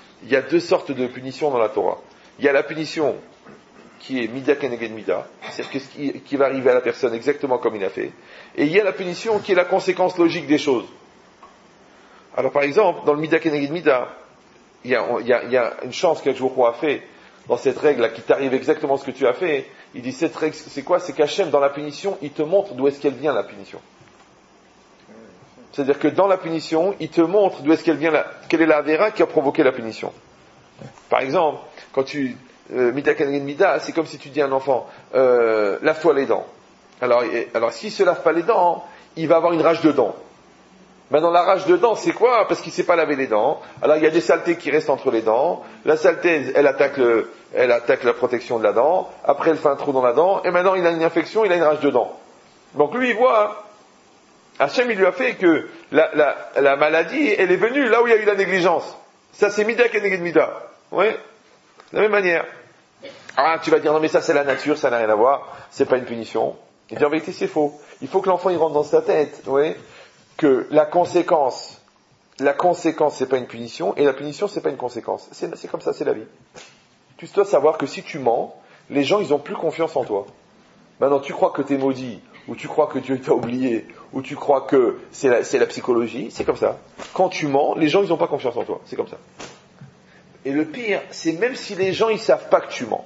de punitions dans la Torah. Il y a la punition qui est Mida Keneged Mida, c'est-à-dire qui va arriver à la personne exactement comme il a fait. Et il y a la punition qui est la conséquence logique des choses. Alors par exemple, dans le Mida Keneged Mida, il y a une chance qu'Hachem a fait dans cette règle-là, qui t'arrive exactement ce que tu as fait. Il dit cette règle, c'est quoi? C'est qu'Hachem, dans la punition, il te montre d'où est-ce qu'elle vient, la punition. C'est-à-dire que dans la punition, il te montre d'où est-ce qu'elle vient, quelle est la Avera qui a provoqué la punition. Par exemple, quand tu Mida Keneged Mida, c'est comme si tu dis à un enfant, lave-toi les dents. Alors s'il se lave pas les dents, il va avoir une rage de dents. Maintenant, la rage de dents, c'est quoi? Parce qu'il ne sait pas laver les dents. Alors, il y a des saletés qui restent entre les dents. La saleté, elle attaque la protection de la dent. Après, elle fait un trou dans la dent. Et maintenant, il a une infection, il a une rage de dents. Donc, lui, il voit, Hachem, il lui a fait que la maladie, elle est venue là où il y a eu la négligence. Ça, c'est Mida Keneged Mida. Oui? De la même manière. Ah, tu vas dire, non mais ça c'est la nature, ça n'a rien à voir, c'est pas une punition. Et bien en vérité c'est faux. Il faut que l'enfant il rentre dans sa tête, oui, que la conséquence c'est pas une punition, et la punition c'est pas une conséquence. C'est comme ça, c'est la vie. Tu dois savoir que si tu mens, les gens ils ont plus confiance en toi. Maintenant tu crois que t'es maudit, ou tu crois que Dieu t'a oublié, ou tu crois que c'est la psychologie, c'est comme ça. Quand tu mens, les gens ils ont pas confiance en toi, c'est comme ça. Et le pire, c'est même si les gens ils savent pas que tu mens.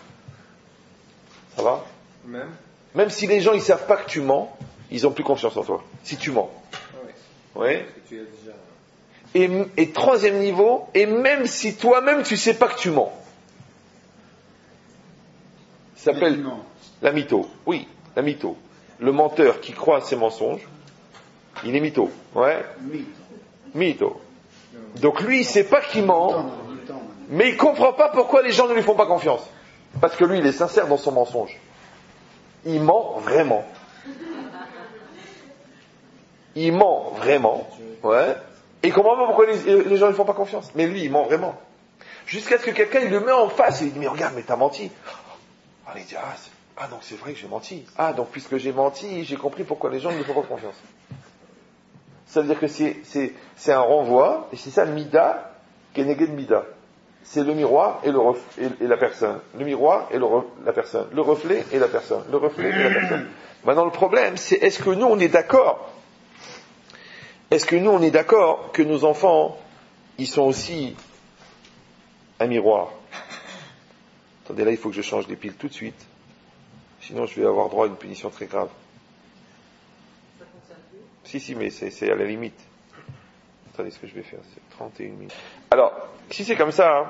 Ça va ? Même si les gens ils savent pas que tu mens, ils ont plus confiance en toi. Si tu mens. Oui. Et troisième niveau, et même si toi-même tu sais pas que tu mens. Ça s'appelle la mytho. Oui, la mytho. Le menteur qui croit à ses mensonges, il est mytho. Ouais. Mytho. Donc lui, il sait pas qu'il ment, mais il comprend pas pourquoi les gens ne lui font pas confiance. Parce que lui, il est sincère dans son mensonge. Il ment vraiment. Il ment vraiment. Ouais. Et il comprend pas pourquoi les gens ne lui font pas confiance. Mais lui, il ment vraiment. Jusqu'à ce que quelqu'un il le met en face et il dit, mais regarde, mais t'as menti. Alors il dit, donc c'est vrai que j'ai menti. Ah, donc puisque j'ai menti, j'ai compris pourquoi les gens ne lui font pas confiance. Ça veut dire que c'est un renvoi, et c'est ça le mida, keneged mida. C'est le miroir et la personne. Le miroir et la personne. Le reflet et la personne. Le reflet et la personne. Maintenant, le problème, c'est est-ce que nous, on est d'accord que nos enfants, ils sont aussi un miroir? Attendez, là, il faut que je change les piles tout de suite. Sinon, je vais avoir droit à une punition très grave. Si, mais c'est à la limite. Attendez, ce que je vais faire, c'est 31 minutes. Alors, si c'est comme ça,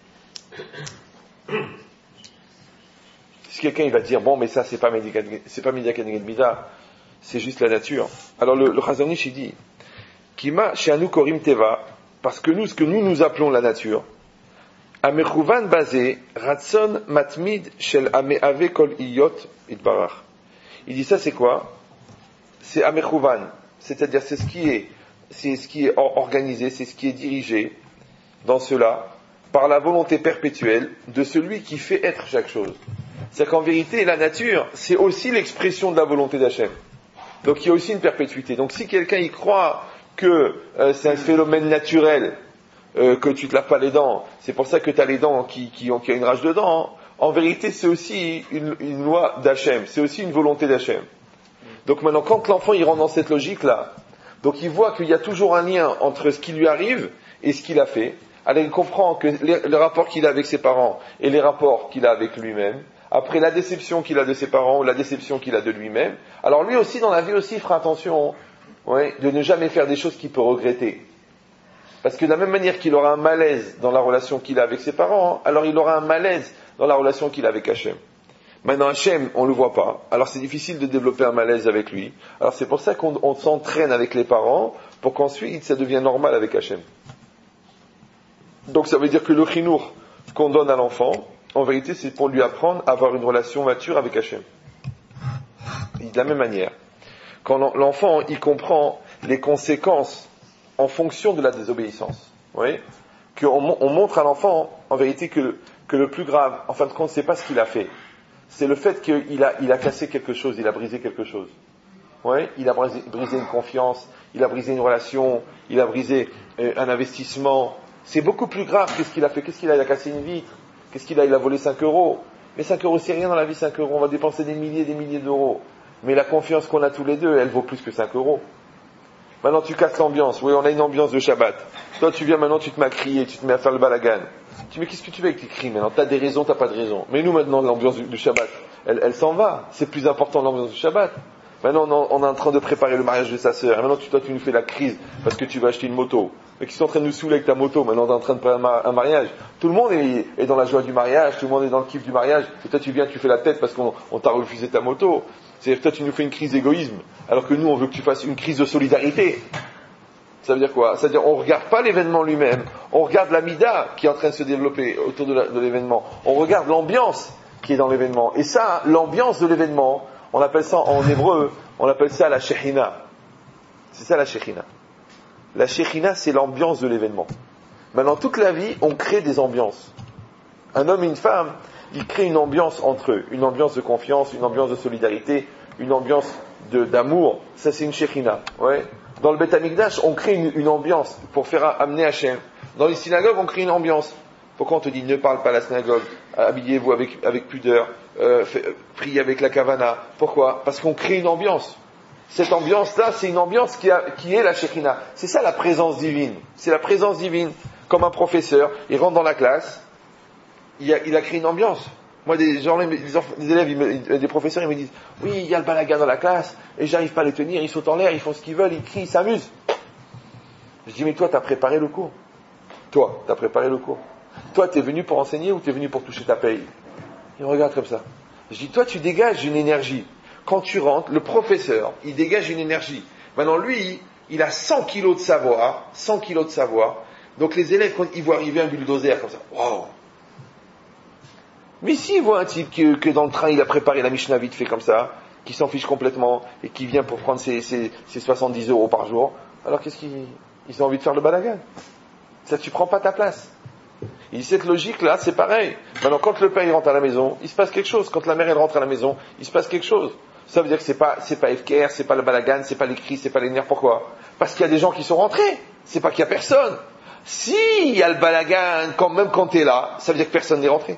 si quelqu'un il va dire, bon, mais ça, c'est pas Média Keneged Mida, c'est juste la nature. Alors, le Chazon Ish, il dit, Kima she'anu korim teva, parce que nous, ce que nous appelons la nature, Amechouvan basé, Ratson matmid shel ameave kol iyot itbarach. Il dit ça, c'est quoi? C'est Amechouvan, c'est-à-dire c'est ce qui est organisé, c'est ce qui est dirigé dans cela par la volonté perpétuelle de celui qui fait être chaque chose. C'est-à-dire qu'en vérité, la nature, c'est aussi l'expression de la volonté d'Hachem. Donc il y a aussi une perpétuité. Donc si quelqu'un y croit que c'est un phénomène naturel, que tu te laves pas les dents, c'est pour ça que tu as les dents qui ont une rage dedans, hein. En vérité, c'est aussi une loi d'Hachem, c'est aussi une volonté d'Hachem. Donc maintenant, quand l'enfant il rentre dans cette logique-là, donc il voit qu'il y a toujours un lien entre ce qui lui arrive et ce qu'il a fait. Alors il comprend que le rapport qu'il a avec ses parents et les rapports qu'il a avec lui-même, après la déception qu'il a de ses parents ou la déception qu'il a de lui-même, alors lui aussi dans la vie aussi il fera attention de ne jamais faire des choses qu'il peut regretter. Parce que de la même manière qu'il aura un malaise dans la relation qu'il a avec ses parents, alors il aura un malaise dans la relation qu'il a avec Hachem. Maintenant, Hachem, on ne le voit pas. Alors c'est difficile de développer un malaise avec lui. Alors c'est pour ça qu'on s'entraîne avec les parents, pour qu'ensuite ça devienne normal avec Hachem. Donc ça veut dire que le chinour qu'on donne à l'enfant, en vérité c'est pour lui apprendre à avoir une relation mature avec Hachem. Et de la même manière, quand l'enfant il comprend les conséquences en fonction de la désobéissance, vous voyez, qu'on montre à l'enfant en vérité que le plus grave, en fin de compte, c'est pas ce qu'il a fait. C'est le fait qu'il a cassé quelque chose, il a brisé quelque chose. Ouais, il a brisé une confiance, il a brisé une relation, il a brisé un investissement. C'est beaucoup plus grave que ce qu'il a fait. Qu'est-ce qu'il a? Il a cassé une vitre. Qu'est-ce qu'il a? Il a volé 5 euros. Mais 5 euros, c'est rien dans la vie, 5 euros. On va dépenser des milliers d'euros. Mais la confiance qu'on a tous les deux, elle vaut plus que 5 euros. Maintenant, tu casses l'ambiance. Oui, on a une ambiance de Shabbat. Toi, tu viens maintenant, tu te mets à crier, tu te mets à faire le balagan. Tu dis, mais qu'est-ce que tu fais avec tes cris maintenant? T'as des raisons, t'as pas de raison. Mais nous, maintenant, l'ambiance du Shabbat, elle s'en va. C'est plus important l'ambiance du Shabbat. Maintenant, on est en train de préparer le mariage de sa sœur. Et maintenant, toi, tu nous fais la crise parce que tu vas acheter une moto. Mais qui sont en train de nous saouler avec ta moto. Maintenant, on est en train de préparer un mariage. Tout le monde est dans la joie du mariage. Tout le monde est dans le kiff du mariage. Et toi, tu viens, tu fais la tête parce qu'on t'a refusé ta moto. C'est-à-dire, toi, tu nous fais une crise d'égoïsme. Alors que nous, on veut que tu fasses une crise de solidarité. Ça veut dire quoi? Ça veut dire, on regarde pas l'événement lui-même. On regarde la mida qui est en train de se développer autour de l'événement. On regarde l'ambiance qui est dans l'événement. Et ça, l'ambiance de l'événement, on appelle ça en hébreu, on appelle ça la shechina. C'est ça la shechina. La shechina, c'est l'ambiance de l'événement. Maintenant, toute la vie, on crée des ambiances. Un homme et une femme, il crée une ambiance entre eux, une ambiance de confiance, une ambiance de solidarité, une ambiance d'amour. Ça, c'est une Shekhinah. Ouais. Dans le Beth Amikdash, on crée une ambiance pour faire amener Hachem. Dans les synagogues, on crée une ambiance. Pourquoi on te dit ne parle pas à la synagogue, habillez-vous avec pudeur, priez avec la kavana. Pourquoi? Parce qu'on crée une ambiance. Cette ambiance-là, c'est une ambiance qui est la Shekhinah. C'est ça la présence divine. C'est la présence divine. Comme un professeur, il rentre dans la classe, il a créé une ambiance. Moi, des élèves, des professeurs, ils me disent, oui, il y a le balagan dans la classe, et j'arrive pas à les tenir, ils sautent en l'air, ils font ce qu'ils veulent, ils crient, ils s'amusent. Je dis, mais toi, t'as préparé le cours. Toi, t'as préparé le cours. Toi, t'es venu pour enseigner ou t'es venu pour toucher ta paye? Il me regarde comme ça. Je dis, toi, tu dégages une énergie. Quand tu rentres, le professeur, il dégage une énergie. Maintenant, lui, il a 100 kilos de savoir, 100 kilos de savoir. Donc, les élèves, quand ils voient arriver un bulldozer comme ça, waouh! Mais s'ils voient un type que dans le train, il a préparé la Mishnah vite fait comme ça, qui s'en fiche complètement, et qui vient pour prendre ses 70 € par jour, alors qu'est-ce qu'ils ont envie de faire le balagan? Ça, tu prends pas ta place. Et cette logique-là, c'est pareil. Maintenant, quand le père il rentre à la maison, il se passe quelque chose. Quand la mère elle rentre à la maison, il se passe quelque chose. Ça veut dire que c'est pas FKR, c'est pas le balagan, c'est pas les cris, c'est pas les nerfs. Pourquoi? Parce qu'il y a des gens qui sont rentrés. C'est pas qu'il y a personne. Si il y a le balagan, même quand t'es là, ça veut dire que personne n'est rentré.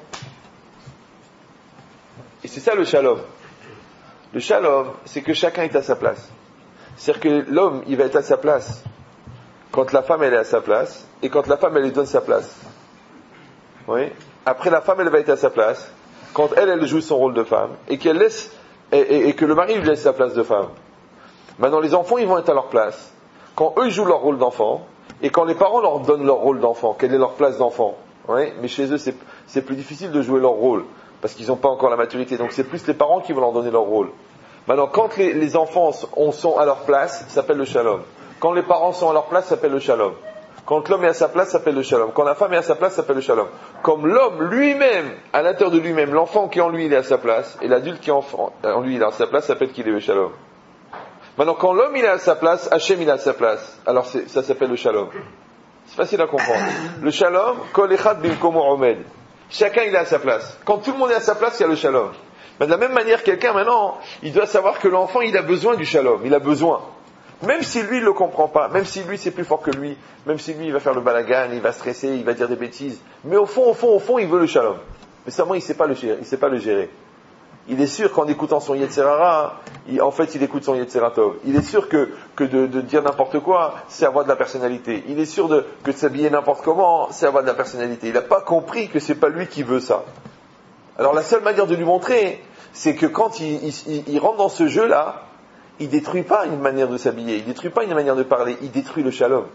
Et c'est ça le shalom. Le shalom, c'est que chacun est à sa place. C'est-à-dire que l'homme, il va être à sa place quand la femme, elle est à sa place, et quand la femme, elle lui donne sa place. Oui. Après, la femme, elle va être à sa place quand elle joue son rôle de femme, et qu'elle laisse, et que le mari lui laisse sa place de femme. Maintenant, les enfants, ils vont être à leur place quand eux jouent leur rôle d'enfant, et quand les parents leur donnent leur rôle d'enfant, quelle est leur place d'enfant. Oui. Mais chez eux, c'est plus difficile de jouer leur rôle, parce qu'ils n'ont pas encore la maturité. Donc, c'est plus les parents qui vont leur donner leur rôle. Maintenant, quand les enfants sont à leur place, ça s'appelle le shalom. Quand les parents sont à leur place, ça s'appelle le shalom. Quand l'homme est à sa place, ça s'appelle le shalom. Quand la femme est à sa place, ça s'appelle le shalom. Comme l'homme lui-même, à l'intérieur de lui-même, l'enfant qui en lui, il est à sa place, et l'adulte qui en lui, il est à sa place, ça s'appelle qu'il est le shalom. Maintenant, quand l'homme, il est à sa place, Hachem, il est à sa place, alors ça s'appelle le shalom. C'est facile à comprendre. Le shalom, kol echad bimkomo omed. Chacun, il est à sa place. Quand tout le monde est à sa place, il y a le shalom. Mais de la même manière, quelqu'un, maintenant, il doit savoir que l'enfant, il a besoin du shalom. Il a besoin. Même si lui, il ne le comprend pas, même si lui, c'est plus fort que lui, même si lui, il va faire le balagan, il va stresser, il va dire des bêtises. Mais au fond, il veut le shalom. Mais seulement, il ne sait pas le gérer. Il est sûr qu'en écoutant son Yetzirara, en fait, il écoute son Yetziratov. Il est sûr que de dire n'importe quoi, c'est avoir de la personnalité. Il est sûr que de s'habiller n'importe comment, c'est avoir de la personnalité. Il n'a pas compris que c'est pas lui qui veut ça. Alors, la seule manière de lui montrer, c'est que quand il rentre dans ce jeu-là, il détruit pas une manière de s'habiller, il détruit pas une manière de parler, il détruit le shalom.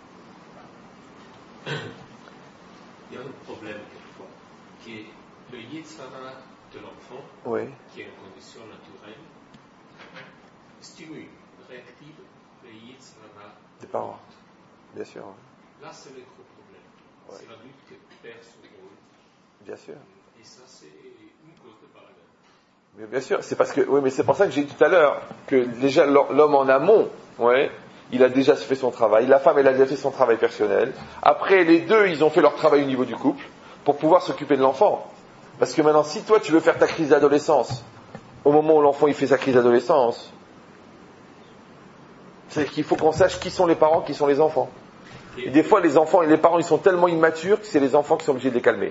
Il y a un problème quelquefois, qui est le Yetzirah de l'enfant, oui. Qui est une condition naturelle, stimule, réactive le Yetzirah des parents, bien sûr. Là, c'est le gros problème. Ouais. C'est l'adulte qui perd son rôle. Bien sûr. Et ça, c'est une cause de balagan. Mais bien sûr, c'est parce que, oui, mais c'est pour ça que j'ai dit tout à l'heure que déjà l'homme en amont, ouais, il a déjà fait son travail, la femme elle a déjà fait son travail personnel. Après, les deux, ils ont fait leur travail au niveau du couple pour pouvoir s'occuper de l'enfant. Parce que maintenant, si toi tu veux faire ta crise d'adolescence au moment où l'enfant il fait sa crise d'adolescence, c'est qu'il faut qu'on sache qui sont les parents, qui sont les enfants. Et des fois, les enfants et les parents ils sont tellement immatures que c'est les enfants qui sont obligés de les calmer.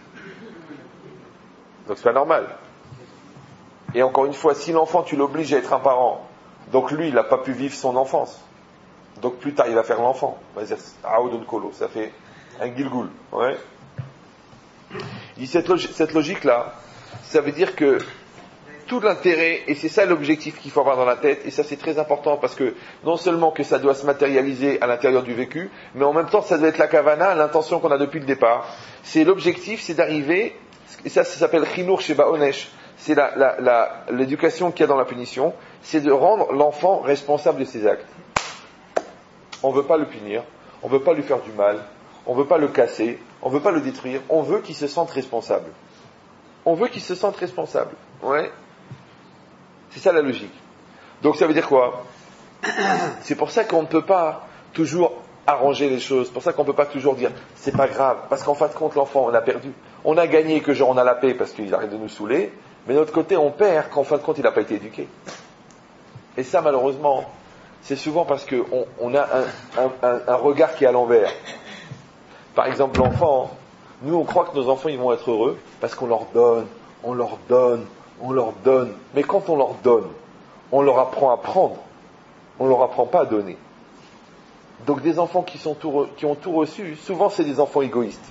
Donc c'est pas normal. Et encore une fois, si l'enfant, tu l'obliges à être un parent, donc lui, il n'a pas pu vivre son enfance. Donc plus tard, il va faire l'enfant. On va dire, Aoudon Kolo, ça fait un gilgoul. Ouais. Il dit, cette logique-là, ça veut dire que tout l'intérêt, et c'est ça l'objectif qu'il faut avoir dans la tête, et ça c'est très important parce que non seulement que ça doit se matérialiser à l'intérieur du vécu, mais en même temps, ça doit être la kavana, l'intention qu'on a depuis le départ. C'est l'objectif, c'est d'arriver, et ça s'appelle Chinour Sheba Onesh. C'est l'éducation qu'il y a dans la punition, c'est de rendre l'enfant responsable de ses actes. On ne veut pas le punir, on ne veut pas lui faire du mal, on ne veut pas le casser, on ne veut pas le détruire, on veut qu'il se sente responsable. On veut qu'il se sente responsable. Ouais. C'est ça la logique. Donc ça veut dire quoi? C'est pour ça qu'on ne peut pas toujours arranger les choses. C'est pour ça qu'on ne peut pas toujours dire c'est pas grave, parce qu'en fin de compte l'enfant on a perdu. On a gagné que genre on a la paix parce qu'il arrête de nous saouler, mais de l'autre côté on perd qu'en fin de compte il n'a pas été éduqué. Et ça malheureusement c'est souvent parce qu'on a un regard qui est à l'envers. Par exemple l'enfant, nous on croit que nos enfants ils vont être heureux parce qu'on leur donne, on leur donne, on leur donne. Mais quand on leur donne, on leur apprend à prendre, on leur apprend pas à donner. Donc des enfants qui ont tout reçu, souvent c'est des enfants égoïstes.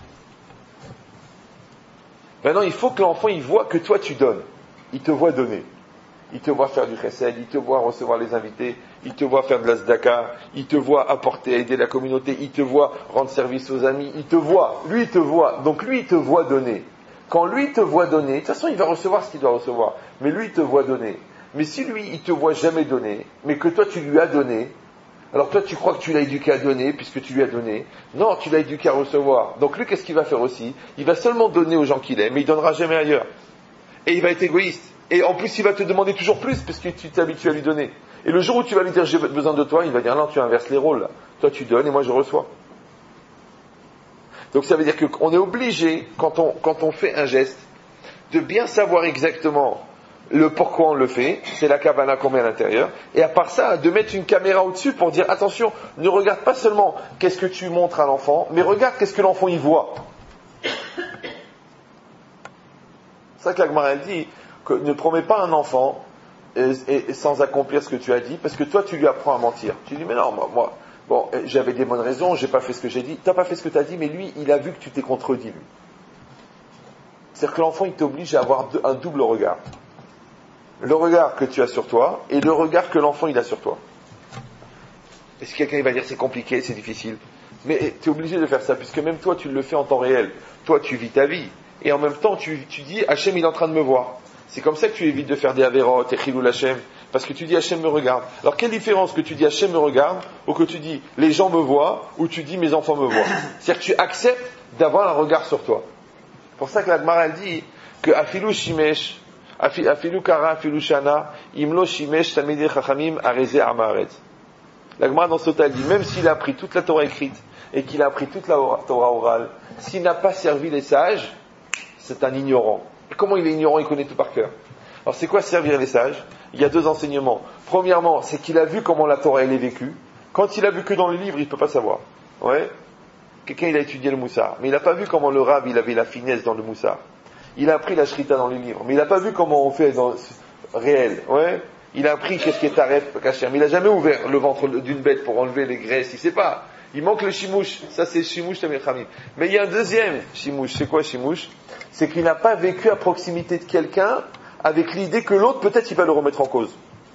Maintenant il faut que l'enfant il voit que toi tu donnes, il te voit donner. Il te voit faire du chesed, il te voit recevoir les invités, il te voit faire de la tzedaka, il te voit apporter, aider la communauté, il te voit rendre service aux amis, il te voit, lui il te voit, donc lui il te voit donner. Quand lui te voit donner, de toute façon il va recevoir ce qu'il doit recevoir, mais lui il te voit donner. Mais si lui il te voit jamais donner, mais que toi tu lui as donné, alors toi tu crois que tu l'as éduqué à donner puisque tu lui as donné, non tu l'as éduqué à recevoir. Donc lui qu'est-ce qu'il va faire aussi? Il va seulement donner aux gens qu'il aime, mais il donnera jamais ailleurs. Et il va être égoïste. Et en plus, il va te demander toujours plus parce que tu t'es habitué à lui donner. Et le jour où tu vas lui dire j'ai besoin de toi, il va dire non, tu inverses les rôles. Là. Toi, tu donnes et moi, je reçois. Donc ça veut dire qu'on est obligé, quand on fait un geste, de bien savoir exactement le pourquoi on le fait. C'est la kavana qu'on met à l'intérieur. Et à part ça, de mettre une caméra au-dessus pour dire attention, ne regarde pas seulement qu'est-ce que tu montres à l'enfant, mais regarde qu'est-ce que l'enfant y voit. C'est ça que la Gemara dit. Que ne promets pas un enfant et sans accomplir ce que tu as dit, parce que toi tu lui apprends à mentir. Tu dis mais non, moi j'avais des bonnes raisons, j'ai pas fait ce que j'ai dit. T'as pas fait ce que tu as dit, mais lui il a vu que tu t'es contredit lui. C'est-à-dire que l'enfant il t'oblige à avoir un double regard. Le regard que tu as sur toi et le regard que l'enfant il a sur toi. Est-ce que quelqu'un il va dire c'est compliqué, c'est difficile? Mais tu es obligé de faire ça, puisque même toi tu le fais en temps réel. Toi tu vis ta vie. Et en même temps tu dis Hachem il est en train de me voir. C'est comme ça que tu évites de faire des avérots, et chilul Hachem, parce que tu dis Hachem me regarde. Alors quelle différence que tu dis Hachem me regarde, ou que tu dis les gens me voient, ou tu dis mes enfants me voient. C'est-à-dire que tu acceptes d'avoir un regard sur toi. C'est pour ça que la Gemara dit que Afilu Shimesh, Afilu Kara, Afilu Shana, Imlo Shimesh, Tamidei Chachamim, Areze Amaretz. La Gemara dans ce dit, même s'il a appris toute la Torah écrite, et qu'il a appris toute la Torah orale, s'il n'a pas servi les sages, c'est un ignorant. Et comment il est ignorant, il connaît tout par cœur. Alors c'est quoi servir les sages? Il y a deux enseignements. Premièrement, c'est qu'il a vu comment la Torah elle est vécue. Quand il a vu que dans le livre, il ne peut pas savoir. Ouais. Quelqu'un il a étudié le Moussar, mais il n'a pas vu comment le Rav il avait la finesse dans le Moussar. Il a appris la Shrita dans les livres, mais il n'a pas vu comment on fait dans réel. Ouais. Il a appris qu'est-ce qui est taref, kasher, mais il n'a jamais ouvert le ventre d'une bête pour enlever les graisses. Il ne sait pas. Il manque le shimouch. Ça c'est shimouch tamid chamim. Mais il y a un deuxième shimouch. C'est quoi shimouch? C'est qu'il n'a pas vécu à proximité de quelqu'un avec l'idée que l'autre, peut-être, il va le remettre en cause.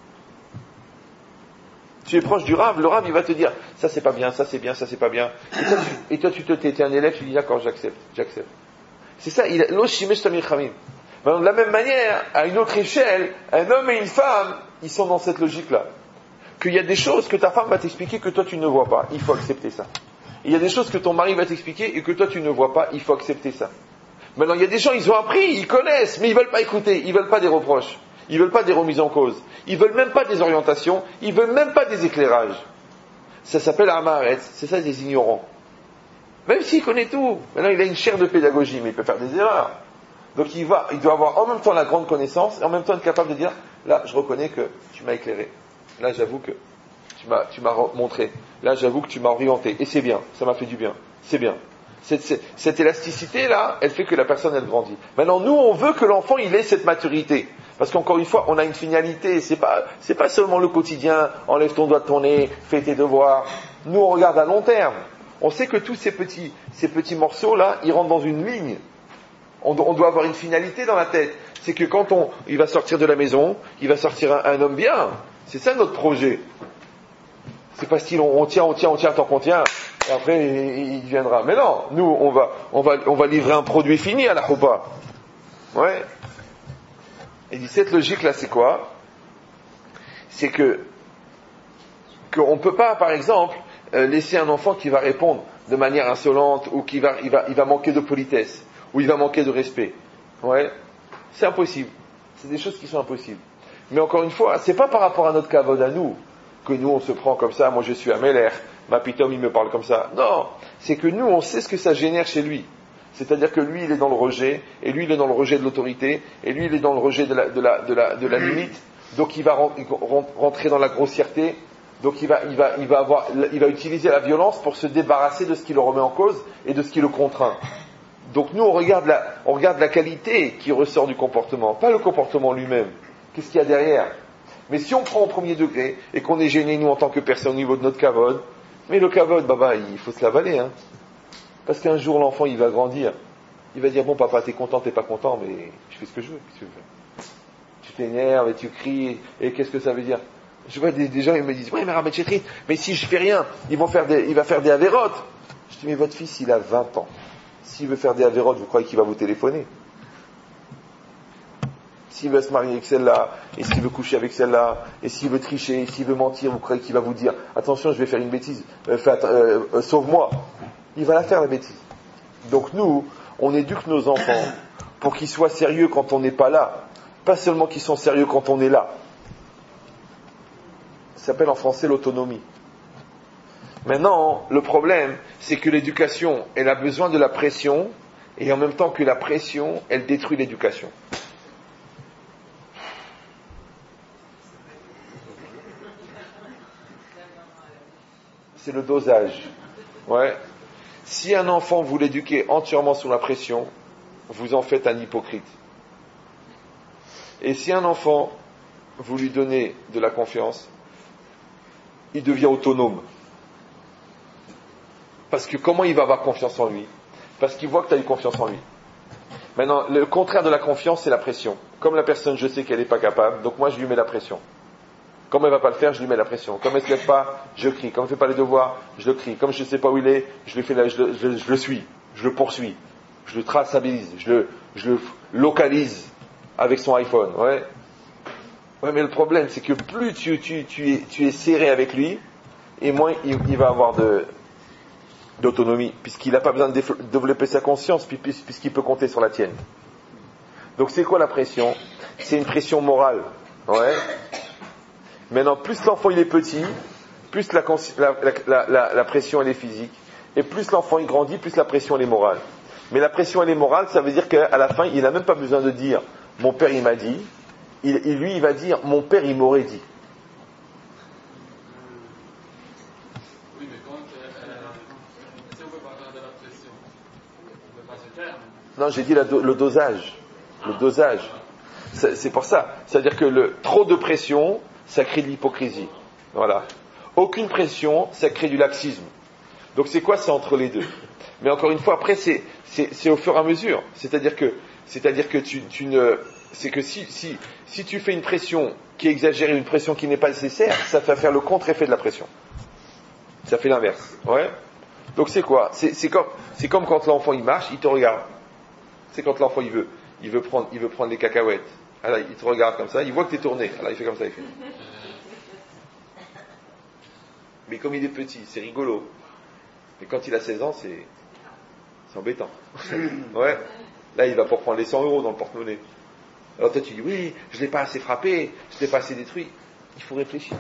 Tu es proche du Rav, le Rav, il va te dire, ça c'est pas bien, ça c'est bien, ça c'est pas bien. Et toi, tu t'es un élève, tu dis, d'accord, j'accepte. C'est ça, l'oshimesh tamir chamim. De la même manière, à une autre échelle, un homme et une femme, ils sont dans cette logique-là. Qu'il y a des choses que ta femme va t'expliquer que toi tu ne vois pas, il faut accepter ça. Il y a des choses que ton mari va t'expliquer et que toi tu ne vois pas, il faut accepter ça. Maintenant, il y a des gens, ils ont appris, ils connaissent, mais ils veulent pas écouter, ils veulent pas des reproches, ils veulent pas des remises en cause, ils veulent même pas des orientations, ils veulent même pas des éclairages. Ça s'appelle Amaret, c'est ça des ignorants. Même s'il connaît tout, maintenant il a une chaire de pédagogie, mais il peut faire des erreurs. Donc il doit avoir en même temps la grande connaissance, et en même temps être capable de dire, là je reconnais que tu m'as éclairé, là j'avoue que tu m'as montré, là j'avoue que tu m'as orienté, et c'est bien, ça m'a fait du bien, c'est bien. Cette élasticité-là, elle fait que la personne, elle grandit. Maintenant, nous, on veut que l'enfant, il ait cette maturité. Parce qu'encore une fois, on a une finalité. C'est pas seulement le quotidien, enlève ton doigt de ton nez, fais tes devoirs. Nous, on regarde à long terme. On sait que tous ces petits morceaux-là, ils rentrent dans une ligne. On doit avoir une finalité dans la tête. C'est que quand il va sortir de la maison, il va sortir un homme bien. C'est ça notre projet. C'est pas style, on tient tant qu'on tient. Et après, il viendra. Mais non, nous, on va livrer un produit fini à la choupa. Ouais. Et dit, cette logique-là, c'est quoi? C'est qu'on peut pas, par exemple, laisser un enfant qui va répondre de manière insolente, ou il va manquer de politesse, ou il va manquer de respect. Ouais. C'est impossible. C'est des choses qui sont impossibles. Mais encore une fois, c'est pas par rapport à notre kavod à nous, que nous on se prend comme ça, moi je suis un Meller, Ma pitom, il me parle comme ça. Non, c'est que nous, on sait ce que ça génère chez lui. C'est-à-dire que lui, il est dans le rejet, et lui, il est dans le rejet de l'autorité, et lui, il est dans le rejet de la limite. Donc, il va rentrer dans la grossièreté. Donc, il va utiliser la violence pour se débarrasser de ce qui le remet en cause et de ce qui le contraint. Donc, nous, on regarde la qualité qui ressort du comportement, pas le comportement lui-même. Qu'est-ce qu'il y a derrière? Mais si on prend au premier degré et qu'on est gêné, nous, en tant que personne, au niveau de notre kavod, mais le kavod, il faut se l'avaler, hein. Parce qu'un jour, l'enfant, il va grandir. Il va dire, bon, papa, t'es content, t'es pas content, mais je fais ce que je veux. Qu'est-ce que tu veux faire? Tu t'énerves et tu cries, et qu'est-ce que ça veut dire? Je vois des gens, ils me disent, ouais, mais Rabbi Chetrit, mais si je fais rien, il va faire des avérotes. Je dis, mais votre fils, il a 20 ans. S'il veut faire des avérotes, vous croyez qu'il va vous téléphoner? S'il veut se marier avec celle-là, et s'il veut coucher avec celle-là, et s'il veut tricher, et s'il veut mentir, vous croyez qu'il va vous dire, attention, je vais faire une bêtise, sauve-moi. Il va la faire, la bêtise. Donc nous, on éduque nos enfants pour qu'ils soient sérieux quand on n'est pas là, pas seulement qu'ils sont sérieux quand on est là. Ça s'appelle en français l'autonomie. Maintenant, le problème, c'est que l'éducation, elle a besoin de la pression, et en même temps que la pression, elle détruit l'éducation. C'est le dosage. Ouais. Si un enfant, vous l'éduquez entièrement sous la pression, vous en faites un hypocrite. Et si un enfant, vous lui donnez de la confiance, il devient autonome. Parce que comment il va avoir confiance en lui? Parce qu'il voit que tu as eu confiance en lui. Maintenant, le contraire de la confiance, c'est la pression. Comme la personne, je sais qu'elle n'est pas capable, donc moi je lui mets la pression. Comme elle ne va pas le faire, je lui mets la pression. Comme elle ne se lève pas, je crie. Comme elle ne fait pas les devoirs, je le crie. Comme je ne sais pas où il est, je le suis, je le poursuis, je le traçabilise, je le localise avec son iPhone. Ouais, mais le problème, c'est que plus tu es serré avec lui, et moins il va avoir d'autonomie, puisqu'il n'a pas besoin de développer sa conscience, puisqu'il peut compter sur la tienne. Donc c'est quoi la pression? C'est une pression morale. Ouais. Maintenant, plus l'enfant il est petit, plus la pression elle est physique, et plus l'enfant il grandit, plus la pression elle est morale. Mais la pression elle est morale, ça veut dire qu'à la fin, il n'a même pas besoin de dire « mon père il m'a dit », il va dire « mon père il m'aurait dit ». Oui, mais quand, si on peut parler de la pression, on ne peut pas se taire. Non, j'ai dit le dosage. Le dosage. C'est pour ça. C'est-à-dire que trop de pression, ça crée de l'hypocrisie. Voilà. Aucune pression, ça crée du laxisme. Donc c'est quoi? C'est entre les deux. Mais encore une fois, après, c'est au fur et à mesure. C'est-à-dire que c'est que si tu fais une pression qui est exagérée, une pression qui n'est pas nécessaire, ça va faire le contre-effet de la pression. Ça fait l'inverse. Ouais. Donc c'est quoi? C'est comme quand l'enfant il marche, il te regarde. C'est quand l'enfant il veut prendre les cacahuètes. Alors il te regarde comme ça, il voit que tu es tourné. Alors il fait comme ça, il fait. Mais comme il est petit, c'est rigolo. Mais quand il a 16 ans, c'est embêtant. Ouais. Là, il va pour prendre les 100 € dans le porte-monnaie. Alors toi, tu dis, oui, je ne l'ai pas assez frappé, je ne l'ai pas assez détruit. Il faut réfléchir.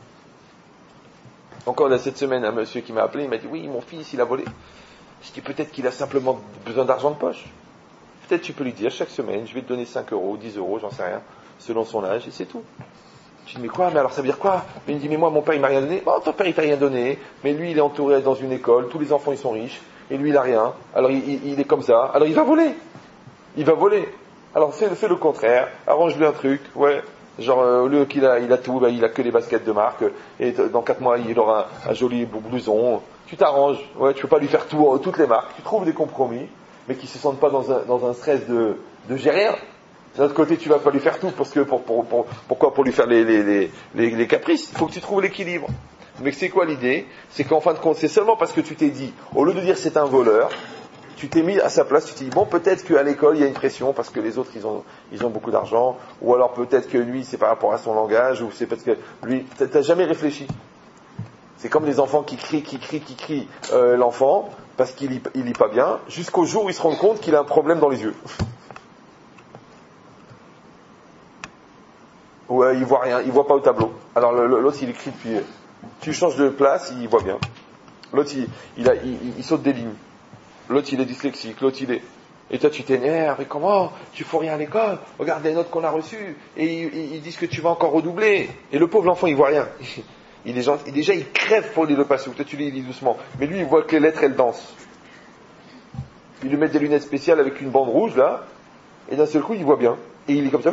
Encore cette semaine, un monsieur qui m'a appelé, il m'a dit, oui, mon fils, il a volé. Je dis, peut-être qu'il a simplement besoin d'argent de poche. Peut-être tu peux lui dire, chaque semaine, je vais te donner 5 €, 10 €, j'en sais rien, selon son âge, et c'est tout. Je dis, mais quoi? Mais alors ça veut dire quoi? Mais il me dit, mais moi, mon père, il m'a rien donné. Bon, ton père, il t'a rien donné, mais lui, il est entouré dans une école, tous les enfants, ils sont riches, et lui, il a rien. Alors, il est comme ça. Alors, il va voler. Il va voler. Alors, fais le contraire. Arrange-lui un truc, ouais. Genre, au lieu qu'il a tout, il a que les baskets de marque, et dans 4 mois, il aura un joli blouson. Tu t'arranges, ouais, tu peux pas lui faire toutes les marques. Tu trouves des compromis, mais qui se sentent pas dans un stress de j'ai rien. De l'autre côté, tu vas pas lui faire tout, parce que pourquoi? Pour lui faire les caprices. Il faut que tu trouves l'équilibre. Mais c'est quoi l'idée? C'est qu'en fin de compte, c'est seulement parce que tu t'es dit, au lieu de dire c'est un voleur, tu t'es mis à sa place, tu t'es dit, bon, peut-être qu'à l'école, il y a une pression, parce que les autres, ils ont beaucoup d'argent, ou alors peut-être que lui, c'est par rapport à son langage, ou c'est parce que lui, t'as jamais réfléchi. C'est comme les enfants qui crient l'enfant, parce qu'il lit pas bien, jusqu'au jour où ils se rendent compte qu'il a un problème dans les yeux. Ouais, il voit rien, il voit pas au tableau. Alors l'autre il écrit depuis, tu changes de place, il voit bien. L'autre, il saute des lignes. L'autre, il est dyslexique. L'autre, il est... Et toi, tu t'énerves. Et comment? Tu fous rien à l'école. Regarde les notes qu'on a reçues. Et ils disent que tu vas encore redoubler. Et le pauvre enfant, il voit rien. Déjà, il crève pour lire le passage. Toi, tu lis doucement. Mais lui, il voit que les lettres, elles dansent. Il lui met des lunettes spéciales avec une bande rouge, là. Et d'un seul coup, il voit bien. Et il est comme ça.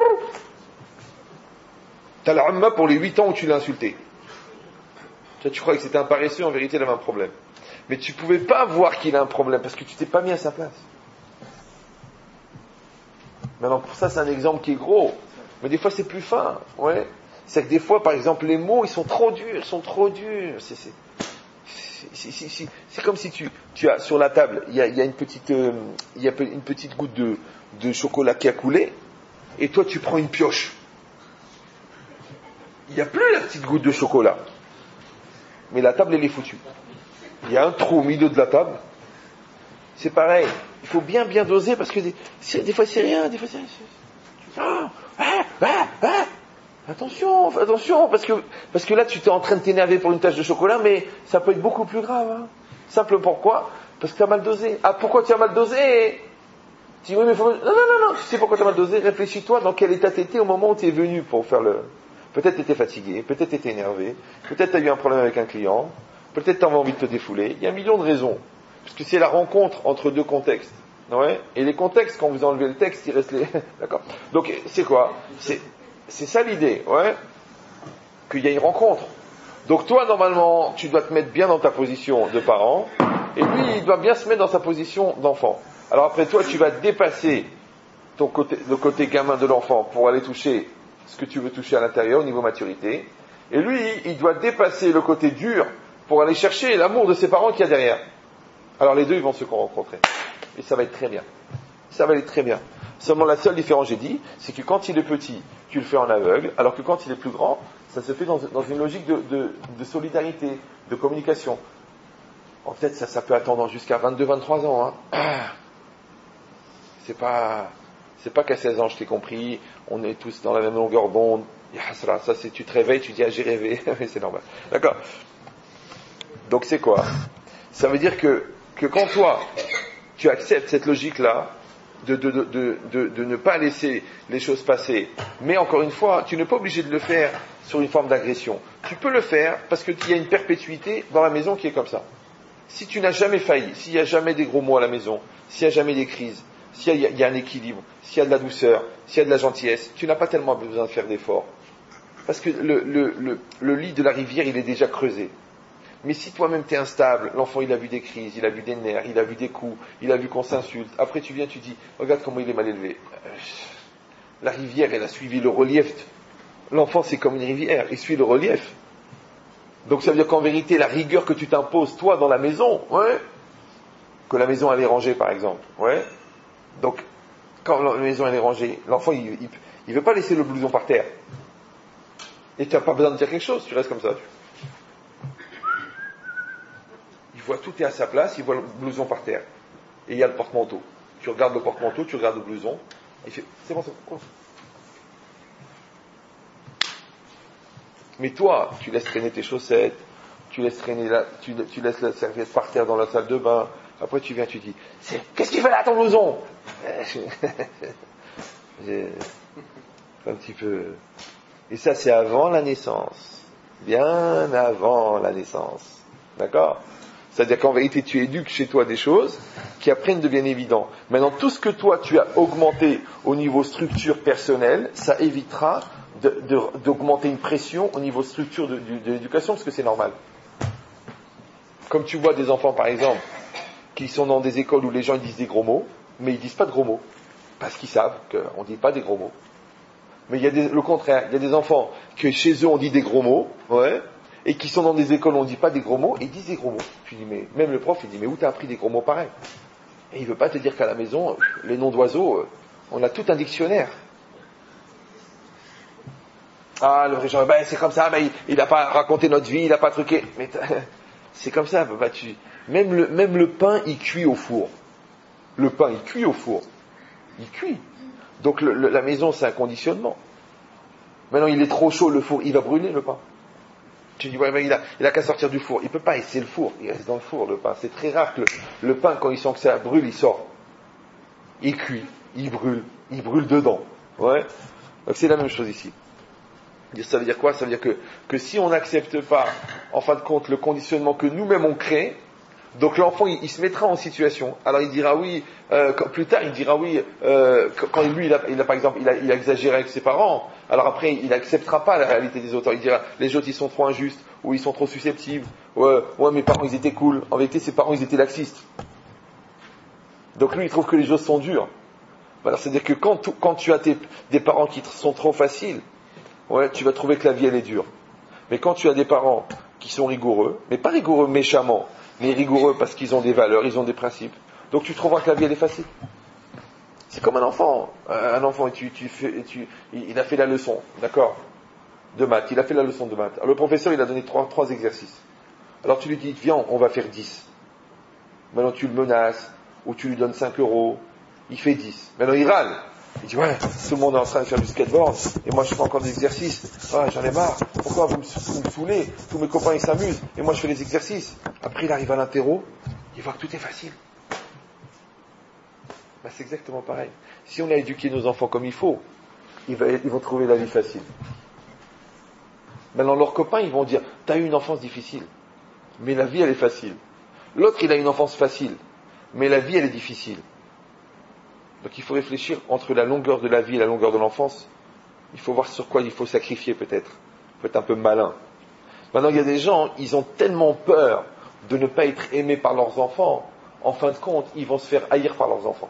T'as la Amma pour les 8 ans où tu l'as insulté. Tu crois que c'était un paresseux, en vérité, il avait un problème. Mais tu pouvais pas voir qu'il a un problème, parce que tu t'es pas mis à sa place. Maintenant, pour ça, c'est un exemple qui est gros. Mais des fois, c'est plus fin. Ouais. C'est que des fois, par exemple, les mots, ils sont trop durs. C'est comme si tu as sur la table, il y a une petite goutte de chocolat qui a coulé, et toi, tu prends une pioche. Il n'y a plus la petite goutte de chocolat. Mais la table, elle est foutue. Il y a un trou au milieu de la table. C'est pareil. Il faut bien doser parce que des fois c'est rien, des fois c'est rien. Attention, parce que là tu es en train de t'énerver pour une tache de chocolat, mais ça peut être beaucoup plus grave. Hein. Simple pourquoi? Parce que tu as mal dosé. Ah, pourquoi tu as mal dosé? Tu dis oui, mais non. Tu sais pourquoi tu as mal dosé? Réfléchis-toi dans quel état tu étais au moment où tu es venu pour faire le... Peut-être tu étais fatigué, peut-être tu étais énervé, peut-être tu as eu un problème avec un client, peut-être tu avais envie de te défouler. Il y a un million de raisons. Parce que c'est la rencontre entre deux contextes. Ouais. Et les contextes, quand vous enlevez le texte, il reste les... D'accord. Donc, c'est quoi? C'est ça l'idée, ouais. Qu'il y a une rencontre. Donc toi, normalement, tu dois te mettre bien dans ta position de parent, et lui, il doit bien se mettre dans sa position d'enfant. Alors après, toi, tu vas dépasser le côté gamin de l'enfant pour aller toucher ce que tu veux toucher à l'intérieur au niveau maturité. Et lui, il doit dépasser le côté dur pour aller chercher l'amour de ses parents qu'il y a derrière. Alors les deux, ils vont se rencontrer. Et ça va être très bien. Ça va être très bien. Seulement la seule différence, j'ai dit, c'est que quand il est petit, tu le fais en aveugle, alors que quand il est plus grand, ça se fait dans une logique de solidarité, de communication. En fait, ça peut attendre jusqu'à 22-23 ans. Hein. C'est pas qu'à 16 ans, je t'ai compris, on est tous dans la même longueur d'onde. Ça, c'est tu te réveilles, tu dis, ah, j'ai rêvé. C'est normal. D'accord. Donc c'est quoi? Ça veut dire que quand toi, tu acceptes cette logique-là, de ne pas laisser les choses passer, mais encore une fois, tu n'es pas obligé de le faire sur une forme d'agression. Tu peux le faire parce qu'il y a une perpétuité dans la maison qui est comme ça. Si tu n'as jamais failli, s'il n'y a jamais des gros mots à la maison, s'il n'y a jamais des crises, s'il y a un équilibre, s'il y a de la douceur, s'il y a de la gentillesse, tu n'as pas tellement besoin de faire d'efforts. Parce que le lit de la rivière, il est déjà creusé. Mais si toi-même t'es instable, l'enfant il a vu des crises, il a vu des nerfs, il a vu des coups, il a vu qu'on s'insulte, après tu viens, tu dis, regarde comment il est mal élevé. La rivière, elle a suivi le relief. L'enfant c'est comme une rivière, il suit le relief. Donc ça veut dire qu'en vérité, la rigueur que tu t'imposes, toi, dans la maison, ouais, que la maison elle est rangée par exemple, ouais. Donc, quand la maison elle est rangée, l'enfant il veut pas laisser le blouson par terre. Et tu n'as pas besoin de dire quelque chose, tu restes comme ça. Il voit tout est à sa place, il voit le blouson par terre. Et il y a le porte-manteau. Tu regardes le porte-manteau, tu regardes le blouson, et il fait, c'est bon, c'est bon. Mais toi, tu laisses traîner tes chaussettes, tu laisses la serviette par terre dans la salle de bain, après tu viens, tu dis, qu'est-ce qu'il fait là ton blouson? Un petit peu. Et ça, c'est avant la naissance. Bien avant la naissance. D'accord? C'est-à-dire qu'en vérité, tu éduques chez toi des choses qui après deviennent évidentes. Maintenant, tout ce que toi, tu as augmenté au niveau structure personnelle, ça évitera d'augmenter une pression au niveau structure de l'éducation, parce que c'est normal. Comme tu vois des enfants, par exemple, qui sont dans des écoles où les gens disent des gros mots, mais ils disent pas de gros mots, parce qu'ils savent qu'on ne dit pas des gros mots. Mais il y a le contraire, il y a des enfants que chez eux on dit des gros mots, ouais, et qui sont dans des écoles où on ne dit pas des gros mots, et ils disent des gros mots. Je dis, mais même le prof, il dit, mais où t'as appris des gros mots pareils? Et il veut pas te dire qu'à la maison, les noms d'oiseaux, on a tout un dictionnaire. Ah, le vrai genre, c'est comme ça, il n'a pas raconté notre vie, il n'a pas truqué. Mais c'est comme ça, même le pain, il cuit au four. Le pain, il cuit au four. Il cuit. Donc la maison, c'est un conditionnement. Maintenant, il est trop chaud, le four, il va brûler le pain. Tu dis, ouais, mais il a qu'à sortir du four. Il peut pas, et c'est le four. Il reste dans le four, le pain. C'est très rare que le pain, quand il sent que ça brûle, il sort. Il cuit, il brûle dedans. Ouais. Donc c'est la même chose ici. Ça veut dire quoi? Ça veut dire que si on n'accepte pas, en fin de compte, le conditionnement que nous-mêmes on crée, donc l'enfant, il se mettra en situation. Alors il dira oui, plus tard il dira oui, quand lui, il a par exemple, il a exagéré avec ses parents, alors après il n'acceptera pas la réalité des autres. Il dira, les autres ils sont trop injustes, ou ils sont trop susceptibles, ouais, mes parents ils étaient cool. En vérité, ses parents ils étaient laxistes. Donc lui il trouve que les choses sont dures. Alors c'est-à-dire que quand tu as des parents qui sont trop faciles, ouais, tu vas trouver que la vie elle est dure. Mais quand tu as des parents qui sont rigoureux, mais pas rigoureux méchamment, mais rigoureux parce qu'ils ont des valeurs, ils ont des principes, donc tu trouveras que la vie elle est facile. C'est comme un enfant. Un enfant, il a fait la leçon, d'accord, de maths. Il a fait la leçon de maths. Alors le professeur il a donné trois exercices. Alors tu lui dis, viens, on va faire 10. Maintenant tu le menaces, ou tu lui donnes 5 euros, il fait 10. Maintenant il râle. Il dit, ouais, tout le monde est en train de faire du skateboard, et moi je fais encore des exercices. Ah, j'en ai marre. Pourquoi vous me saoulez? Tous mes copains ils s'amusent, et moi je fais les exercices. Après il arrive à l'interro, il voit que tout est facile. Ben, c'est exactement pareil. Si on a éduqué nos enfants comme il faut, ils vont trouver la vie facile. Maintenant leurs copains ils vont dire, t'as eu une enfance difficile, mais la vie elle est facile. L'autre il a une enfance facile, mais la vie elle est difficile. Donc il faut réfléchir entre la longueur de la vie et la longueur de l'enfance. Il faut voir sur quoi il faut sacrifier peut-être. Il faut être un peu malin. Maintenant il y a des gens, ils ont tellement peur de ne pas être aimés par leurs enfants, en fin de compte, ils vont se faire haïr par leurs enfants.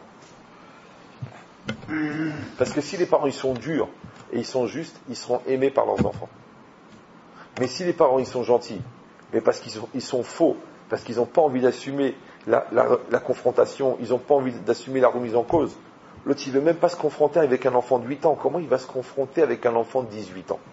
Parce que si les parents ils sont durs et ils sont justes, ils seront aimés par leurs enfants. Mais si les parents ils sont gentils, mais parce qu'ils sont faux, parce qu'ils n'ont pas envie d'assumer la confrontation, ils n'ont pas envie d'assumer la remise en cause, l'autre il ne veut même pas se confronter avec un enfant de 8 ans. Comment il va se confronter avec un enfant de 18 ans?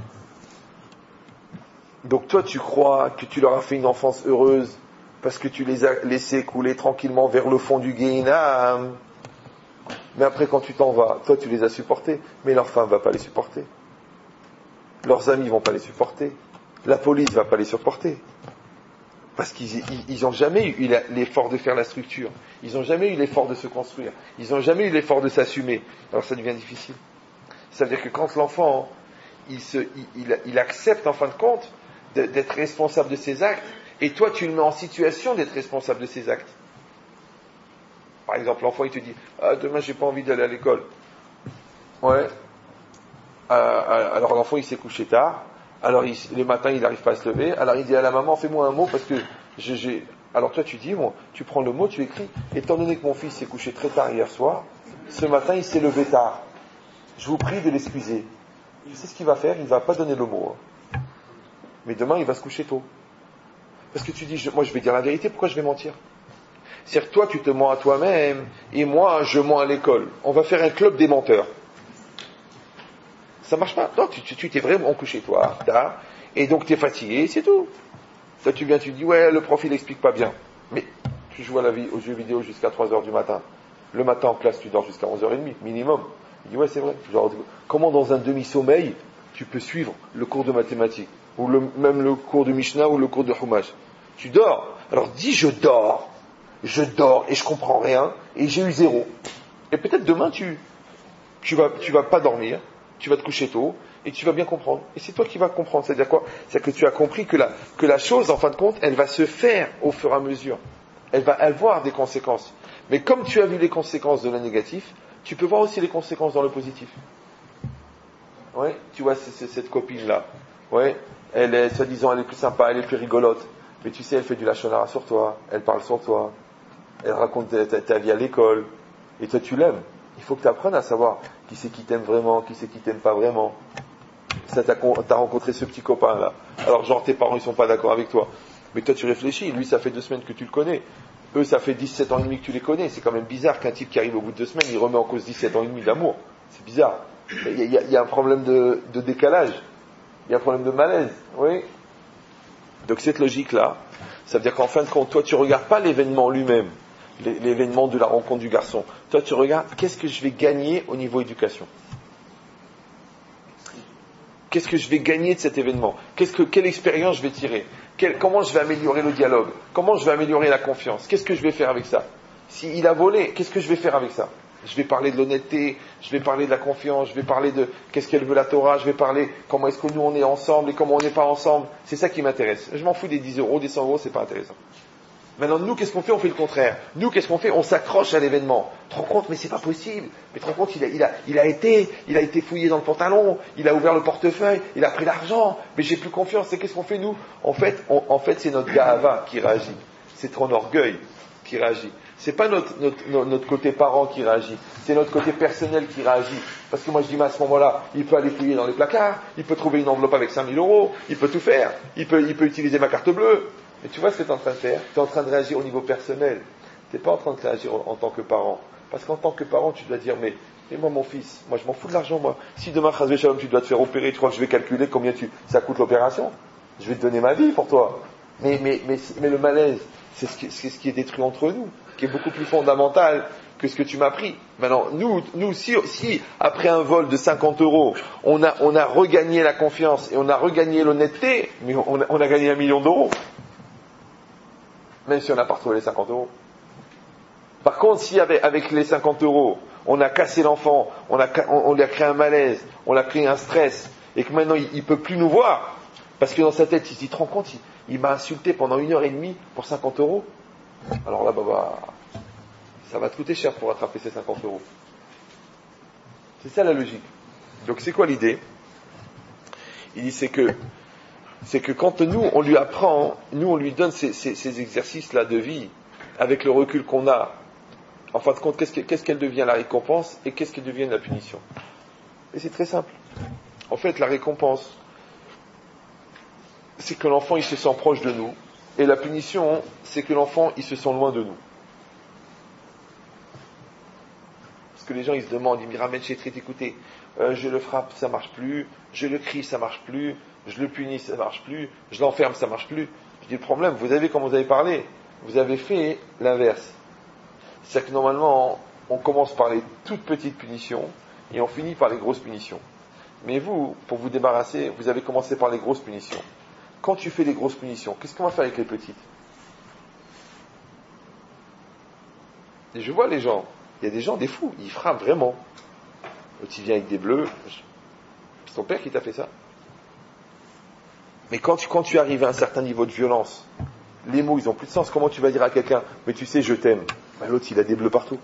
Donc toi tu crois que tu leur as fait une enfance heureuse parce que tu les as laissés couler tranquillement vers le fond du Gehinam. Mais après quand tu t'en vas, toi tu les as supportés, mais leur femme ne va pas les supporter. Leurs amis ne vont pas les supporter. La police ne va pas les supporter. Parce qu'ils n'ont jamais eu l'effort de faire la structure. Ils n'ont jamais eu l'effort de se construire. Ils n'ont jamais eu l'effort de s'assumer. Alors ça devient difficile. Ça veut dire que quand l'enfant, il accepte en fin de compte d'être responsable de ses actes, et toi tu le mets en situation d'être responsable de ses actes. Par exemple, l'enfant il te dit, demain j'ai pas envie d'aller à l'école. Ouais. Alors l'enfant il s'est couché tard. Alors le matin il n'arrive pas à se lever. Alors il dit à la maman, fais-moi un mot parce que Alors toi tu dis, tu prends le mot, tu écris. Étant donné que mon fils s'est couché très tard hier soir, ce matin il s'est levé tard. Je vous prie de l'excuser. Tu sais ce qu'il va faire? Il ne va pas donner le mot. Mais demain il va se coucher tôt. Parce que tu dis, moi je vais dire la vérité, pourquoi je vais mentir? C'est-à-dire toi tu te mens à toi-même et moi je mens à l'école. On va faire un club des menteurs. Ça marche pas. Non, tu t'es vraiment couché toi, tard, et donc tu es fatigué, c'est tout. Toi tu viens, tu dis, ouais, le prof il explique pas bien. Mais tu joues aux jeux vidéo jusqu'à 3h du matin. Le matin en classe, tu dors jusqu'à 11h30, minimum. Il dit, ouais, c'est vrai. Genre, comment dans un demi-sommeil, tu peux suivre le cours de mathématiques, ou même le cours de Mishnah, ou le cours de Chumash? Tu dors. Alors dis, je dors, et je comprends rien, et j'ai eu 0. Et peut-être demain, tu vas pas dormir, tu vas te coucher tôt, et tu vas bien comprendre. Et c'est toi qui vas comprendre. C'est-à-dire quoi? C'est-à-dire que tu as compris que la chose, en fin de compte, elle va se faire au fur et à mesure. Elle va avoir des conséquences. Mais comme tu as vu les conséquences de le négatif, tu peux voir aussi les conséquences dans le positif. Ouais, tu vois, c'est cette copine-là. Ouais, elle est, soi-disant, elle est plus sympa, elle est plus rigolote. Mais tu sais, elle fait du lachonara sur toi, elle parle sur toi, elle raconte ta vie à l'école. Et toi, tu l'aimes. Il faut que tu apprennes à savoir qui c'est qui t'aime vraiment, qui c'est qui t'aime pas vraiment. T'as rencontré ce petit copain-là. Alors, genre, tes parents, ils sont pas d'accord avec toi. Mais toi, tu réfléchis. Lui, ça fait 2 semaines que tu le connais. Eux, ça fait 17 ans et demi que tu les connais. C'est quand même bizarre qu'un type qui arrive au bout de 2 semaines, il remet en cause 17 ans et demi d'amour. C'est bizarre. Il y a un problème de décalage. Il y a un problème de malaise. Oui. Donc, cette logique-là, ça veut dire qu'en fin de compte, toi, tu regardes pas l'événement lui-même. L'événement de la rencontre du garçon. Toi, tu regardes, qu'est-ce que je vais gagner au niveau éducation? qu'est-ce que je vais gagner de cet événement? Quelle expérience je vais tirer? Comment je vais améliorer le dialogue? Comment je vais améliorer la confiance? Qu'est-ce que je vais faire avec ça? S'il a volé, qu'est-ce que je vais faire avec ça? Je vais parler de l'honnêteté, je vais parler de la confiance, je vais parler de qu'est-ce qu'elle veut la Torah, je vais parler comment est-ce que nous on est ensemble et comment on n'est pas ensemble. C'est ça qui m'intéresse. Je m'en fous des 10 euros, des 100 euros, c'est pas intéressant. Maintenant, nous, qu'est-ce qu'on fait? On fait le contraire. Nous, qu'est-ce qu'on fait? On s'accroche à l'événement. Tu te rends compte? Mais c'est pas possible. Mais tu te rends compte? Il a été fouillé dans le pantalon, il a ouvert le portefeuille, il a pris l'argent, mais j'ai plus confiance. Et qu'est-ce qu'on fait, nous? En fait, c'est notre ga'ava qui réagit. C'est ton orgueil qui réagit. C'est pas notre côté parent qui réagit, c'est notre côté personnel qui réagit. Parce que moi je dis, mais à ce moment-là, il peut aller fouiller dans les placards, il peut trouver une enveloppe avec 5000 euros, il peut tout faire, il peut utiliser ma carte bleue. Mais tu vois ce que tu es en train de faire? Tu es en train de réagir au niveau personnel. Tu n'es pas en train de réagir en tant que parent. Parce qu'en tant que parent, tu dois dire, mais moi mon fils, moi je m'en fous de l'argent, moi. Si demain, Chazvé Shalom, tu dois te faire opérer, tu crois que je vais calculer combien ça coûte l'opération? Je vais te donner ma vie pour toi. Mais le malaise, c'est ce qui est détruit entre nous, qui est beaucoup plus fondamental que ce que tu m'as pris. Maintenant, nous si après un vol de 50 euros, on a regagné la confiance et on a regagné l'honnêteté, mais on a gagné 1 million d'euros. Même si on n'a pas retrouvé les 50 euros. Par contre, si avec les 50 euros, on a cassé l'enfant, on lui a créé un malaise, on lui a créé un stress, et que maintenant il peut plus nous voir, parce que dans sa tête, il te rend compte, il m'a insulté pendant 1h30 pour 50 euros. Alors là, ça va te coûter cher pour rattraper ces 50 euros. C'est ça la logique. Donc c'est quoi l'idée? Il dit c'est que quand nous on lui apprend, nous on lui donne ces exercices-là de vie, avec le recul qu'on a, en fin de compte, qu'est-ce qu'elle devient la récompense et qu'est-ce qu'elle devient la punition? Et c'est très simple. En fait, la récompense, c'est que l'enfant il se sent proche de nous, et la punition, c'est que l'enfant il se sent loin de nous. Parce que les gens ils se demandent, ils me ramènent chez Trit, écoutez, je le frappe, ça marche plus, je le crie, ça marche plus, je le punis, ça marche plus, je l'enferme, ça marche plus. Je dis le problème, vous avez, comme vous avez parlé, vous avez fait l'inverse. C'est-à-dire que normalement, on commence par les toutes petites punitions et on finit par les grosses punitions. Mais vous, pour vous débarrasser, vous avez commencé par les grosses punitions. Quand tu fais les grosses punitions, qu'est-ce qu'on va faire avec les petites? Et je vois les gens, il y a des gens, des fous, ils frappent vraiment. Tu viens avec des bleus, c'est ton père qui t'a fait ça. Mais quand tu arrives à un certain niveau de violence, les mots ils ont plus de sens. Comment tu vas dire à quelqu'un, mais tu sais je t'aime? L'autre il a des bleus partout.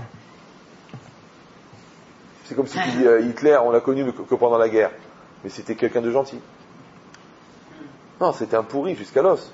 C'est comme si tu dis Hitler, on l'a connu que pendant la guerre, mais c'était quelqu'un de gentil. Non, c'était un pourri jusqu'à l'os.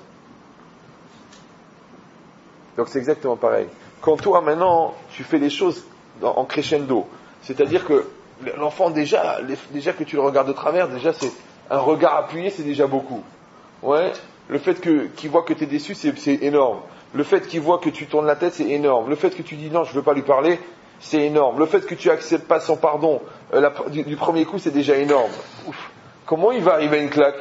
Donc c'est exactement pareil. Quand toi maintenant tu fais les choses en crescendo, c'est-à-dire que l'enfant déjà que tu le regardes de travers, déjà c'est un regard appuyé, c'est déjà beaucoup. Ouais. Le fait qu'il voit que tu es déçu, c'est énorme. Le fait qu'il voit que tu tournes la tête, c'est énorme. Le fait que tu dis non, je ne veux pas lui parler, c'est énorme. Le fait que tu acceptes pas son pardon du premier coup, c'est déjà énorme. Ouf. Comment il va arriver à une claque?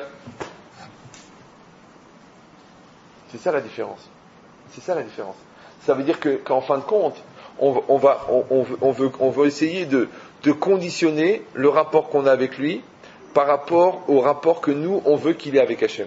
C'est ça la différence. C'est ça la différence. Ça veut dire qu'en fin de compte, on veut essayer de conditionner le rapport qu'on a avec lui par rapport au rapport que nous, on veut qu'il ait avec Hachem.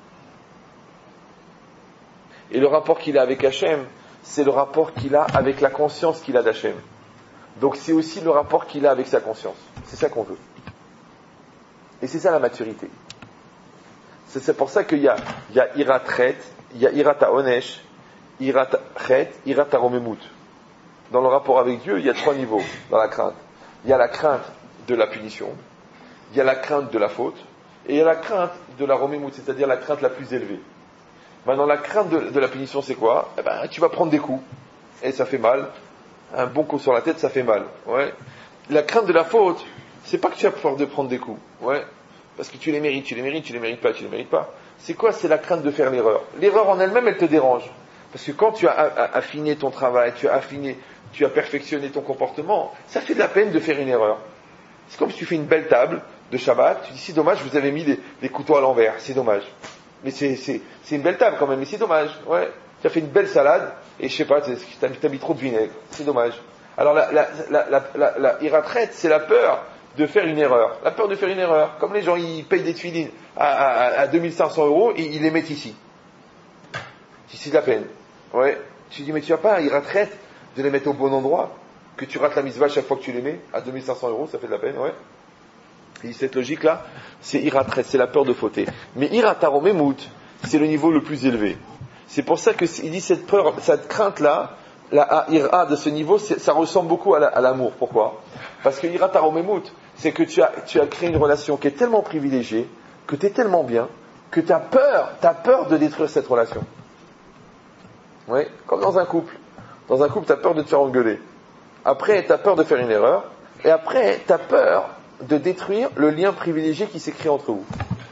Et le rapport qu'il a avec Hachem, c'est le rapport qu'il a avec la conscience qu'il a d'Hachem. Donc c'est aussi le rapport qu'il a avec sa conscience. C'est ça qu'on veut. Et c'est ça la maturité. C'est pour ça qu'il y a Irat Chet, il y a Irat HaOnesh, Irat Chet, Irat HaRomemut. Dans le rapport avec Dieu, il y a 3 niveaux dans la crainte. Il y a la crainte de la punition, il y a la crainte de la faute, et il y a la crainte de la Romemut, c'est-à-dire la crainte la plus élevée. Maintenant, la crainte de la punition, c'est quoi? Tu vas prendre des coups, et ça fait mal. Un bon coup sur la tête, ça fait mal. Ouais. La crainte de la faute, c'est pas que tu as peur de prendre des coups. Ouais. Parce que tu les mérites pas. C'est quoi? C'est la crainte de faire l'erreur. L'erreur en elle-même, elle te dérange. Parce que quand tu as affiné ton travail, tu as perfectionné ton comportement, ça fait de la peine de faire une erreur. C'est comme si tu fais une belle table de Shabbat, tu dis c'est dommage, vous avez mis les couteaux à l'envers, c'est dommage. Mais c'est une belle table quand même, mais c'est dommage. Ouais. Tu as fait une belle salade, et je sais pas, t'as mis trop de vinaigre, c'est dommage. Alors la iratret, c'est la peur de faire une erreur. La peur de faire une erreur. Comme les gens, ils payent des tefilines à 2500 €, et ils les mettent ici. C'est de la peine. Ouais. Tu dis, mais tu vas pas, ils retraitent de les mettre au bon endroit, que tu rates la mitzvah chaque fois que tu les mets, à 2500 €, ça fait de la peine, ouais. Et cette logique-là, c'est iratret, c'est la peur de fauter. Mais irataromemout, c'est le niveau le plus élevé. C'est pour ça qu'il dit cette peur, cette crainte-là, la ira de ce niveau, ça ressemble beaucoup à l'amour. Pourquoi? Parce que irataromemout, c'est que tu as créé une relation qui est tellement privilégiée, que tu es tellement bien, que tu as peur de détruire cette relation. Oui, comme dans un couple. Dans un couple, tu as peur de te faire engueuler. Après, tu as peur de faire une erreur. Et après, tu as peur de détruire le lien privilégié qui s'est créé entre vous.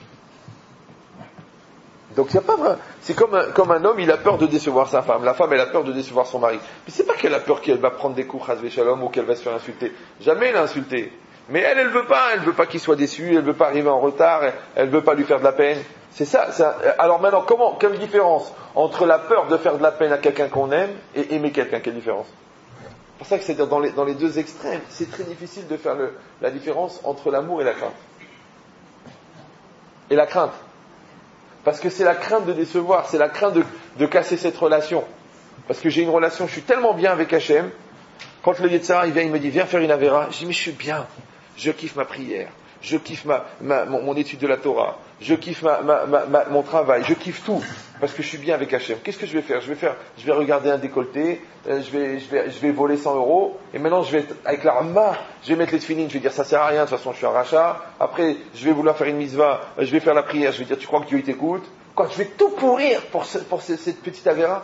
Donc, il y a pas vraiment... C'est comme un homme, il a peur de décevoir sa femme. La femme, elle a peur de décevoir son mari. Mais c'est pas qu'elle a peur qu'elle va prendre des coups, chas v'shalom, ou qu'elle va se faire insulter. Jamais elle l'a insulté. Mais elle veut pas qu'il soit déçu, elle veut pas arriver en retard, elle veut pas lui faire de la peine. C'est ça. Alors maintenant, quelle différence entre la peur de faire de la peine à quelqu'un qu'on aime et aimer quelqu'un? Quelle différence? C'est pour ça que c'est dans les deux extrêmes, c'est très difficile de faire la différence entre l'amour et la crainte. Et la crainte. Parce que c'est la crainte de décevoir, c'est la crainte de casser cette relation. Parce que j'ai une relation, je suis tellement bien avec Hachem, quand le Yetzirah il vient, il me dit, viens faire une Avera, je dis, mais je suis bien, je kiffe ma prière, je kiffe mon étude de la Torah, je kiffe mon travail, je kiffe tout, parce que je suis bien avec Hachem. Qu'est-ce que je vais faire? Je vais regarder un décolleté, je vais voler 100 €, et maintenant je vais avec la Ramma, je vais mettre les tefilines, je vais dire ça sert à rien, de toute façon je suis un rachat. Après, je vais vouloir faire une mitzvah, je vais faire la prière, je vais dire tu crois que Dieu il t'écoute? Quand je vais tout pourrir pour cette petite Avera,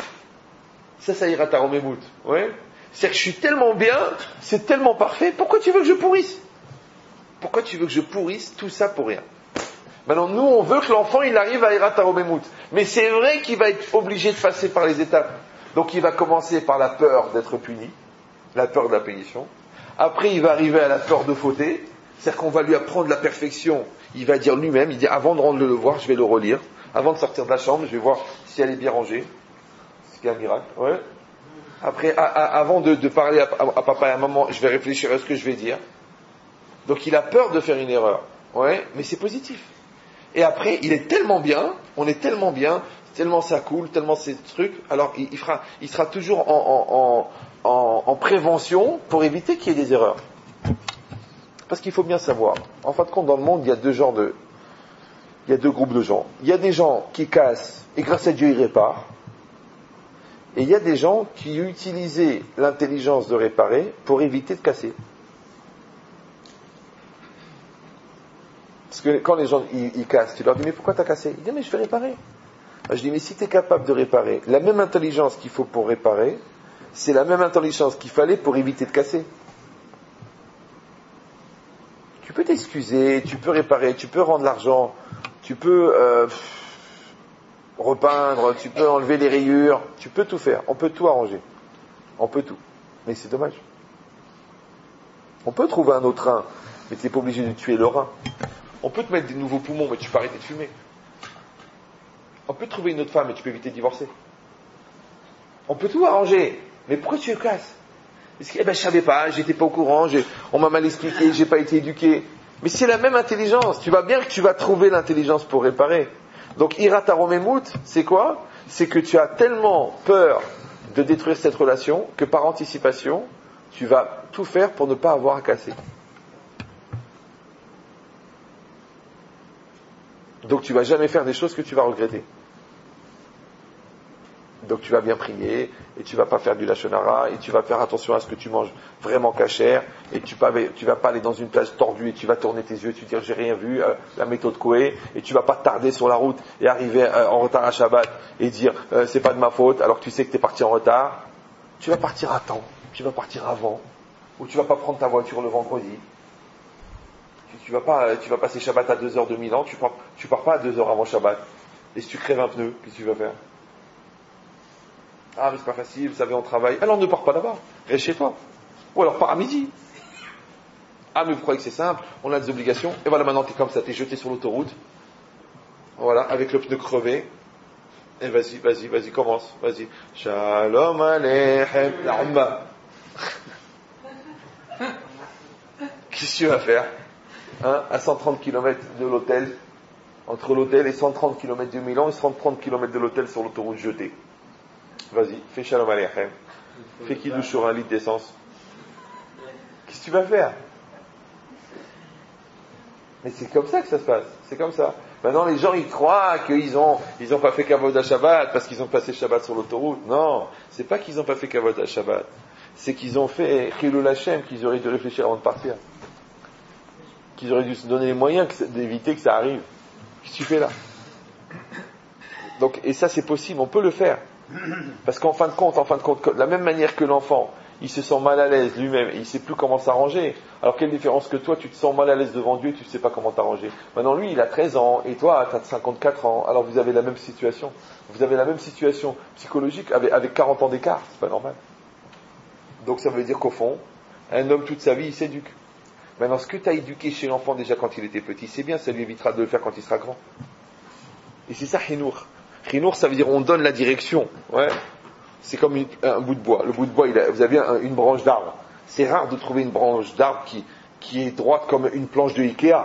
ça ira ta romémout, ouais. C'est que je suis tellement bien, c'est tellement parfait, pourquoi tu veux que je pourrisse? Pourquoi tu veux que je pourrisse tout ça pour rien? Maintenant, nous, on veut que l'enfant, il arrive à Hirat Haromemout. Mais c'est vrai qu'il va être obligé de passer par les étapes. Donc, il va commencer par la peur d'être puni, la peur de la punition. Après, il va arriver à la peur de fauter. C'est-à-dire qu'on va lui apprendre la perfection. Il va dire lui-même, il dit, avant de rendre le devoir, je vais le relire. Avant de sortir de la chambre, je vais voir si elle est bien rangée. C'est un miracle, ouais. Après, avant de parler à papa et à maman, je vais réfléchir à ce que je vais dire. Donc, il a peur de faire une erreur. Ouais, mais c'est positif. Et après, il est tellement bien, on est tellement bien, tellement ça coule, tellement ces trucs, alors il sera toujours en prévention pour éviter qu'il y ait des erreurs. Parce qu'il faut bien savoir, en fin de compte, dans le monde, il y a deux groupes de gens. Il y a des gens qui cassent, et grâce à Dieu, ils réparent. Et il y a des gens qui utilisaient l'intelligence de réparer pour éviter de casser. Parce que quand les gens ils cassent, tu leur dis mais pourquoi t'as cassé? Ils disent mais je vais réparer. Je dis mais si tu es capable de réparer, la même intelligence qu'il faut pour réparer, c'est la même intelligence qu'il fallait pour éviter de casser. Tu peux t'excuser, tu peux réparer, tu peux rendre l'argent, tu peux repeindre, tu peux enlever les rayures, tu peux tout faire, on peut tout arranger, on peut tout. Mais c'est dommage. On peut trouver un autre rein, mais tu n'es pas obligé de tuer le rein. On peut te mettre des nouveaux poumons, mais tu peux arrêter de fumer. On peut trouver une autre femme, mais tu peux éviter de divorcer. On peut tout arranger, mais pourquoi tu le casses? Parce que je savais pas, j'étais pas au courant, on m'a mal expliqué, j'ai pas été éduqué. Mais c'est la même intelligence. Tu vas bien que tu vas trouver l'intelligence pour réparer. Donc Hirat Haromemout, c'est quoi? C'est que tu as tellement peur de détruire cette relation que par anticipation, tu vas tout faire pour ne pas avoir à casser. Donc tu vas jamais faire des choses que tu vas regretter. Donc tu vas bien prier, et tu vas pas faire du lachonara, et tu vas faire attention à ce que tu manges vraiment cachère, et tu vas pas aller dans une plage tordue, et tu vas tourner tes yeux, tu vas dire j'ai rien vu, la méthode Koé, et tu vas pas tarder sur la route, et arriver en retard à Shabbat, et dire c'est pas de ma faute, alors que tu sais que tu es parti en retard. Tu vas partir à temps, tu vas partir avant, ou tu vas pas prendre ta voiture le vendredi. Tu vas passer Shabbat à 2h de Milan, tu pars pas à 2h avant Shabbat. Et si tu crèves un pneu, qu'est-ce que tu vas faire? Ah, mais c'est pas facile, vous savez, on travaille. Alors ne pars pas là-bas, reste chez toi. Ou alors pars à midi. Ah, mais vous croyez que c'est simple, on a des obligations. Et voilà, maintenant t'es comme ça, t'es jeté sur l'autoroute. Voilà, avec le pneu crevé. Et vas-y, commence, vas-y. Shalom Aleichem, la Umma. Qu'est-ce que tu vas faire à 130 km de l'hôtel, entre l'hôtel et 130 km de Milan et 130 km de l'hôtel sur l'autoroute jetée. Vas-y, fais shalom aleichem. Fais qu'il douche sur un litre d'essence. Qu'est-ce que tu vas faire? Mais c'est comme ça que ça se passe. C'est comme ça. Maintenant, les gens, ils croient qu'ils ont pas fait Kavod à Shabbat parce qu'ils ont passé Shabbat sur l'autoroute. Non, c'est pas qu'ils ont pas fait Kavod à Shabbat. C'est qu'ils ont fait Chilul Hashem, qu'ils auraient dû réfléchir avant de partir. Qu'ils auraient dû se donner les moyens d'éviter que ça arrive. Qu'est-ce que tu fais là? Donc, et ça, c'est possible. On peut le faire. Parce qu'en fin de compte, de la même manière que l'enfant, il se sent mal à l'aise lui-même et il ne sait plus comment s'arranger. Alors quelle différence que toi, tu te sens mal à l'aise devant Dieu et tu ne sais pas comment t'arranger. Maintenant lui, il a 13 ans et toi, tu as 54 ans. Alors vous avez la même situation. Vous avez la même situation psychologique avec 40 ans d'écart. C'est pas normal. Donc ça veut dire qu'au fond, un homme toute sa vie, il s'éduque. Maintenant, ce que tu as éduqué chez l'enfant déjà quand il était petit, c'est bien, ça lui évitera de le faire quand il sera grand. Et c'est ça, Hinour. Hinour, ça veut dire on donne la direction. Ouais. C'est comme un bout de bois. Le bout de bois, vous avez une branche d'arbre. C'est rare de trouver une branche d'arbre qui est droite comme une planche de Ikea.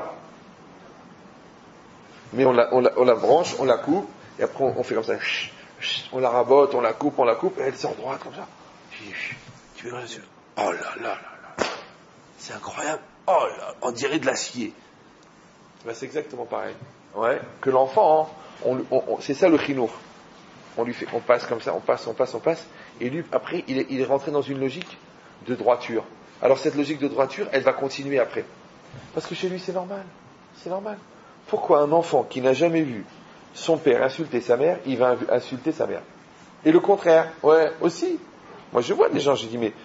Mais on la branche, on la coupe, et après on fait comme ça. On la rabote, on la coupe, et elle sort droite comme ça. Tu veux regarder? Oh là là. C'est incroyable. Oh là, on dirait de l'acier. Ben, c'est exactement pareil. Ouais. Que l'enfant, c'est ça le chinour. On passe comme ça, on passe, et lui, après, il est rentré dans une logique de droiture. Alors cette logique de droiture, elle va continuer après. Parce que chez lui, c'est normal. C'est normal. Pourquoi un enfant qui n'a jamais vu son père insulter sa mère, il va insulter sa mère? Et le contraire, ouais, aussi. Moi, je vois des gens, je dis, mais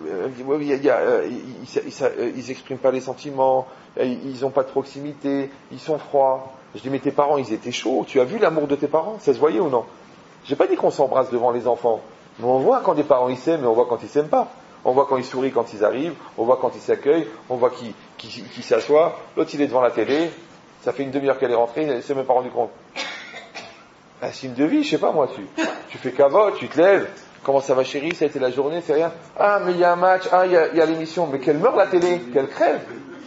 ils expriment pas les sentiments, ils n'ont pas de proximité, ils sont froids. Je dis, mais tes parents, ils étaient chauds. Tu as vu l'amour de tes parents? Ça se voyait ou non? J'ai pas dit qu'on s'embrasse devant les enfants. Mais on voit quand des parents ils s'aiment, mais on voit quand ils s'aiment pas. On voit quand ils sourient quand ils arrivent, on voit quand ils s'accueillent, on voit qui s'assoit. L'autre, il est devant la télé. Ça fait une demi-heure qu'elle est rentrée, il ne s'est même pas rendu compte. Un signe de vie, je sais pas moi, tu fais cavote, tu te lèves. Comment ça va chérie? Ça a été la journée, c'est rien. Ah, mais il y a un match, il y a l'émission. Mais qu'elle meurt la télé, qu'elle crève.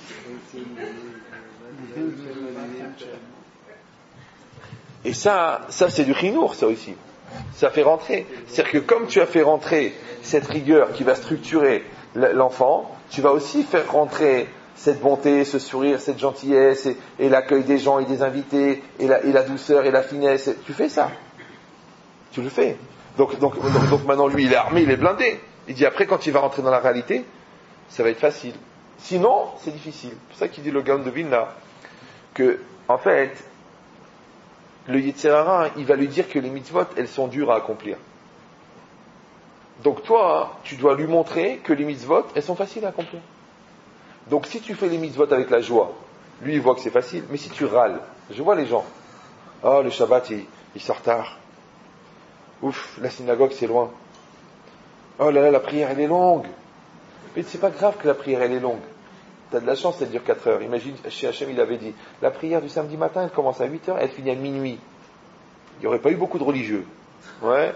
Et ça c'est du chinour, ça aussi. Ça fait rentrer. C'est-à-dire que comme tu as fait rentrer cette rigueur qui va structurer l'enfant, tu vas aussi faire rentrer cette bonté, ce sourire, cette gentillesse, et l'accueil des gens et des invités, et la douceur et la finesse. Tu fais ça. Tu le fais. Donc maintenant, lui, il est armé, il est blindé. Il dit après, quand il va rentrer dans la réalité, ça va être facile. Sinon, c'est difficile. C'est pour ça qu'il dit le Gaon de Vilna, que, en fait, le Yetzer Hara, il va lui dire que les mitzvot, elles sont dures à accomplir. Donc toi, tu dois lui montrer que les mitzvot, elles sont faciles à accomplir. Donc si tu fais les mitzvot avec la joie, lui, il voit que c'est facile. Mais si tu râles, je vois les gens. Oh, le Shabbat, il sort tard. Ouf, la synagogue, c'est loin. Oh là là, la prière, elle est longue. Mais c'est pas grave que la prière, elle est longue. T'as de la chance, elle dure 4 heures. Imagine, chez Hachem, il avait dit, la prière du samedi matin, elle commence à 8 heures, elle finit à minuit. Il n'y aurait pas eu beaucoup de religieux. Ouais.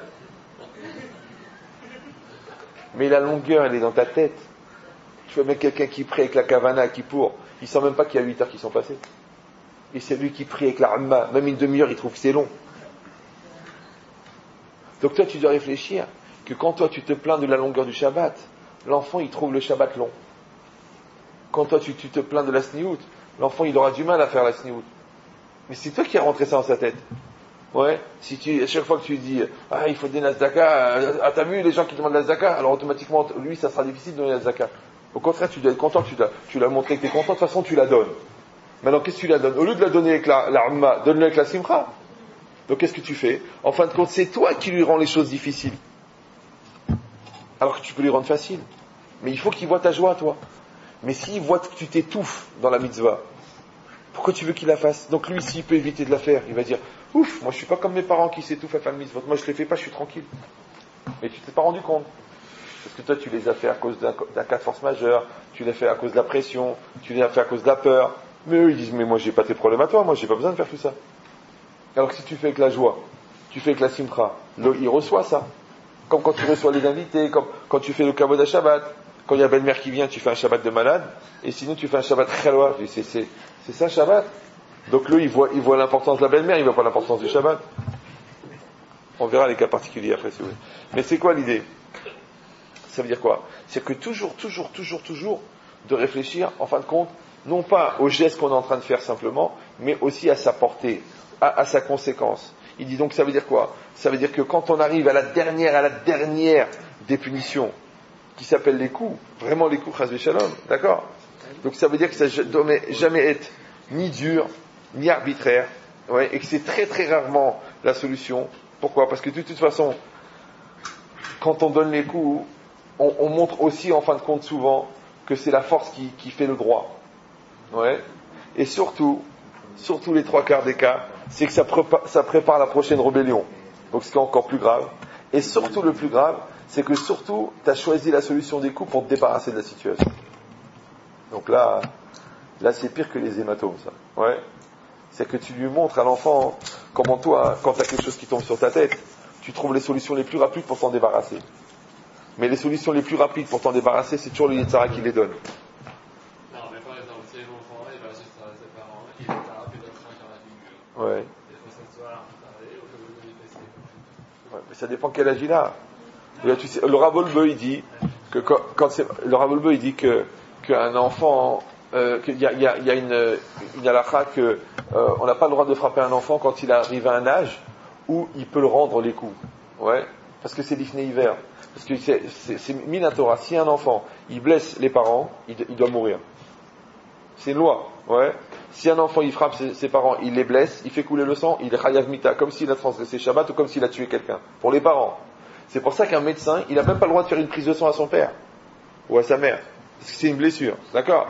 Mais la longueur, elle est dans ta tête. Tu vois même quelqu'un qui prie avec la kavana, qui pour, il sent même pas qu'il y a 8 heures qui sont passées. Et c'est lui qui prie avec la ramma, même une demi-heure, il trouve que c'est long. Donc toi, tu dois réfléchir que quand toi, tu te plains de la longueur du Shabbat, l'enfant, il trouve le Shabbat long. Quand toi, tu te plains de la sniout, l'enfant, il aura du mal à faire la sniout. Mais c'est toi qui as rentré ça dans sa tête. Ouais. À chaque fois que tu dis, il faut donner la zaka, t'as vu les gens qui demandent la zaka, alors automatiquement, lui, ça sera difficile de donner la zaka. Au contraire, tu dois être content, tu l'as montré que tu es content, de toute façon, tu la donnes. Maintenant, qu'est-ce que tu la donnes? Au lieu de la donner avec la ramma, donne-le avec la simcha. Donc qu'est-ce que tu fais? En fin de compte, c'est toi qui lui rends les choses difficiles. Alors que tu peux lui rendre facile. Mais il faut qu'il voit ta joie, toi. Mais s'il voit que tu t'étouffes dans la mitzvah, pourquoi tu veux qu'il la fasse? Donc lui, s'il peut éviter de la faire, il va dire, ouf, moi je suis pas comme mes parents qui s'étouffent à faire la mitzvah. Moi je les fais pas, je suis tranquille. Mais tu t'es pas rendu compte. Parce que toi, tu les as fait à cause d'un cas de force majeure, tu les as fait à cause de la pression, tu les as fait à cause de la peur. Mais eux, ils disent, mais moi j'ai pas tes problèmes à toi, moi j'ai pas besoin de faire tout ça. Alors que si tu fais avec la joie, tu fais avec la simcha, il reçoit ça. Comme quand tu reçois les invités, comme quand tu fais le kavod à Shabbat, Quand il y a belle-mère qui vient, tu fais un Shabbat de malade, et sinon tu fais un Shabbat chalwa. C'est ça Shabbat. Donc lui, il voit l'importance de la belle-mère, il voit pas l'importance du Shabbat. On verra les cas particuliers après si vous voulez. Mais c'est quoi l'idée? Ça veut dire quoi? C'est que toujours, de réfléchir, en fin de compte, non pas au geste qu'on est en train de faire simplement, mais aussi à sa portée, à sa conséquence. Il dit donc, ça veut dire quoi? Ça veut dire que quand on arrive à la dernière des punitions, qui s'appellent les coups, vraiment les coups, chas v'shalom, d'accord? Donc ça veut dire que ça ne doit jamais être ni dur, ni arbitraire, ouais, et que c'est très très rarement la solution. Pourquoi? Parce que de toute façon, quand on donne les coups, on montre aussi en fin de compte souvent que c'est la force qui fait le droit. Ouais. Et surtout les 3/4 des cas, c'est que ça prépare la prochaine rébellion. Donc ce qui est encore plus grave. Et surtout le plus grave, c'est que surtout, tu as choisi la solution des coups pour te débarrasser de la situation. Donc là c'est pire que les hématomes, ça. Ouais. C'est que tu lui montres à l'enfant comment toi, quand tu as quelque chose qui tombe sur ta tête, tu trouves les solutions les plus rapides pour t'en débarrasser. Mais les solutions les plus rapides pour t'en débarrasser, c'est toujours le Yetzara qui les donne. Non, mais par exemple, si l'enfant il va juste à ses parents, il est capable de craquer la figure. Ouais. Il faut s'asseoir, parler, au lieu de lui laisser. Ouais, mais ça dépend quel âge il a. Là, tu sais, le Ravolbeu, il dit que le Ravolbeu, il dit qu'un enfant, qu'il y a une halakha que on n'a pas le droit de frapper un enfant quand il arrive à un âge où il peut le rendre les coups. Ouais. Parce que c'est l'ifné hiver. Parce que c'est Minatora. Si un enfant, il blesse les parents, il doit mourir. C'est une loi. Ouais. Si un enfant, il frappe ses parents, il les blesse, il fait couler le sang, il est chayav mita, comme s'il a transgressé Shabbat ou comme s'il a tué quelqu'un. Pour les parents. C'est pour ça qu'un médecin, il n'a même pas le droit de faire une prise de sang à son père. Ou à sa mère. Parce que c'est une blessure. D'accord?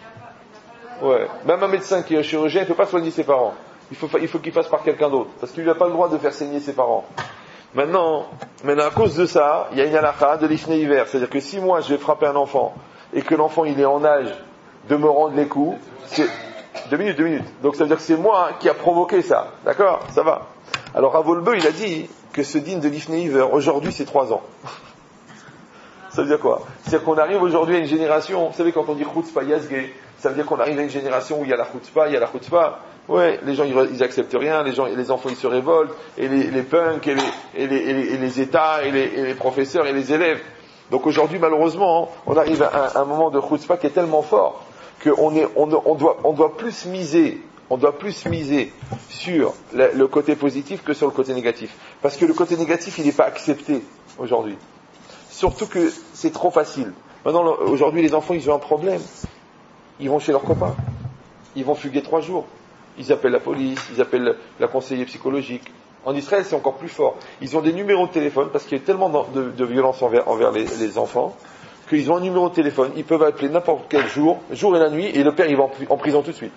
Ouais. Même un médecin qui est un chirurgien, il ne peut pas soigner ses parents. Il faut qu'il fasse par quelqu'un d'autre. Parce qu'il n'a pas le droit de faire saigner ses parents. Maintenant, à cause de ça, il y a une halakha de l'ifné hiver. C'est-à-dire que si moi je vais frapper un enfant, et que l'enfant il est en âge de me rendre les coups, c'est 2 minutes. Donc ça veut dire que c'est moi qui a provoqué ça. D'accord? Ça va. Alors Ravolbeu, il a dit que ce digne de l'ifné hiver, aujourd'hui c'est 3 ans. Ça veut dire quoi? C'est-à-dire qu'on arrive aujourd'hui à une génération, vous savez quand on dit chutzpah yazge, ça veut dire qu'on arrive à une génération où il y a la chutzpah. Ouais, les gens ils acceptent rien, les enfants ils se révoltent, et les punks, et les États, et les professeurs, et les élèves. Donc aujourd'hui malheureusement, on arrive à un moment de chutzpah qui est tellement fort qu'on doit plus miser sur le côté positif que sur le côté négatif. Parce que le côté négatif il n'est pas accepté aujourd'hui. Surtout que c'est trop facile. Maintenant, aujourd'hui, les enfants, ils ont un problème. Ils vont chez leurs copains. Ils vont fuguer 3 jours. Ils appellent la police, ils appellent la conseillère psychologique. En Israël, c'est encore plus fort. Ils ont des numéros de téléphone, parce qu'il y a tellement de violence envers les enfants, qu'ils ont un numéro de téléphone. Ils peuvent appeler n'importe quel jour et la nuit, et le père, il va en prison tout de suite.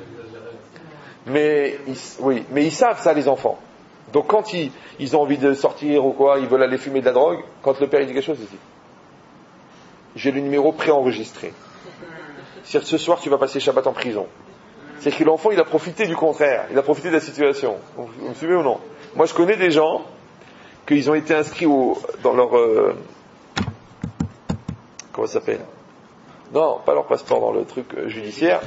Mais ils savent ça, les enfants. Donc quand ils ont envie de sortir ou quoi, ils veulent aller fumer de la drogue, quand le père il dit quelque chose, il dit j'ai le numéro préenregistré. C'est-à-dire ce soir tu vas passer Shabbat en prison. C'est que l'enfant il a profité du contraire, il a profité de la situation. Vous me suivez ou non? Moi je connais des gens qu'ils ont été inscrits dans leur comment ça s'appelle? Non, pas leur passeport, dans le truc judiciaire.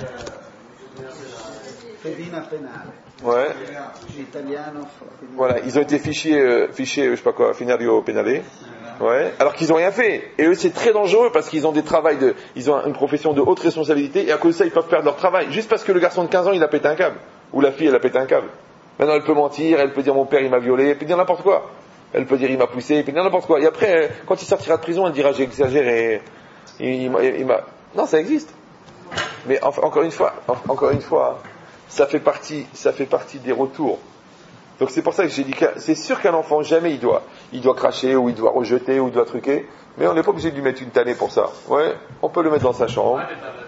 Fedina penale. Ouais. Italiano. Voilà, ils ont été fichés, je sais pas quoi, finario penale. Ouais. Alors qu'ils ont rien fait. Et eux, c'est très dangereux parce qu'ils ont ils ont une profession de haute responsabilité et à cause de ça, ils peuvent perdre leur travail. Juste parce que le garçon de 15 ans, il a pété un câble. Ou la fille, elle a pété un câble. Maintenant, elle peut mentir, elle peut dire mon père, il m'a violé, elle peut dire n'importe quoi. Elle peut dire il m'a poussé, elle peut dire n'importe quoi. Et après, quand il sortira de prison, elle dira j'ai exagéré. Il m'a... Non, ça existe. Mais encore une fois, ça fait partie des retours. Donc c'est pour ça que j'ai dit que c'est sûr qu'un enfant jamais il doit cracher ou il doit rejeter ou il doit truquer, mais on n'est pas obligé de lui mettre une tannée pour ça. Ouais, on peut le mettre dans sa chambre.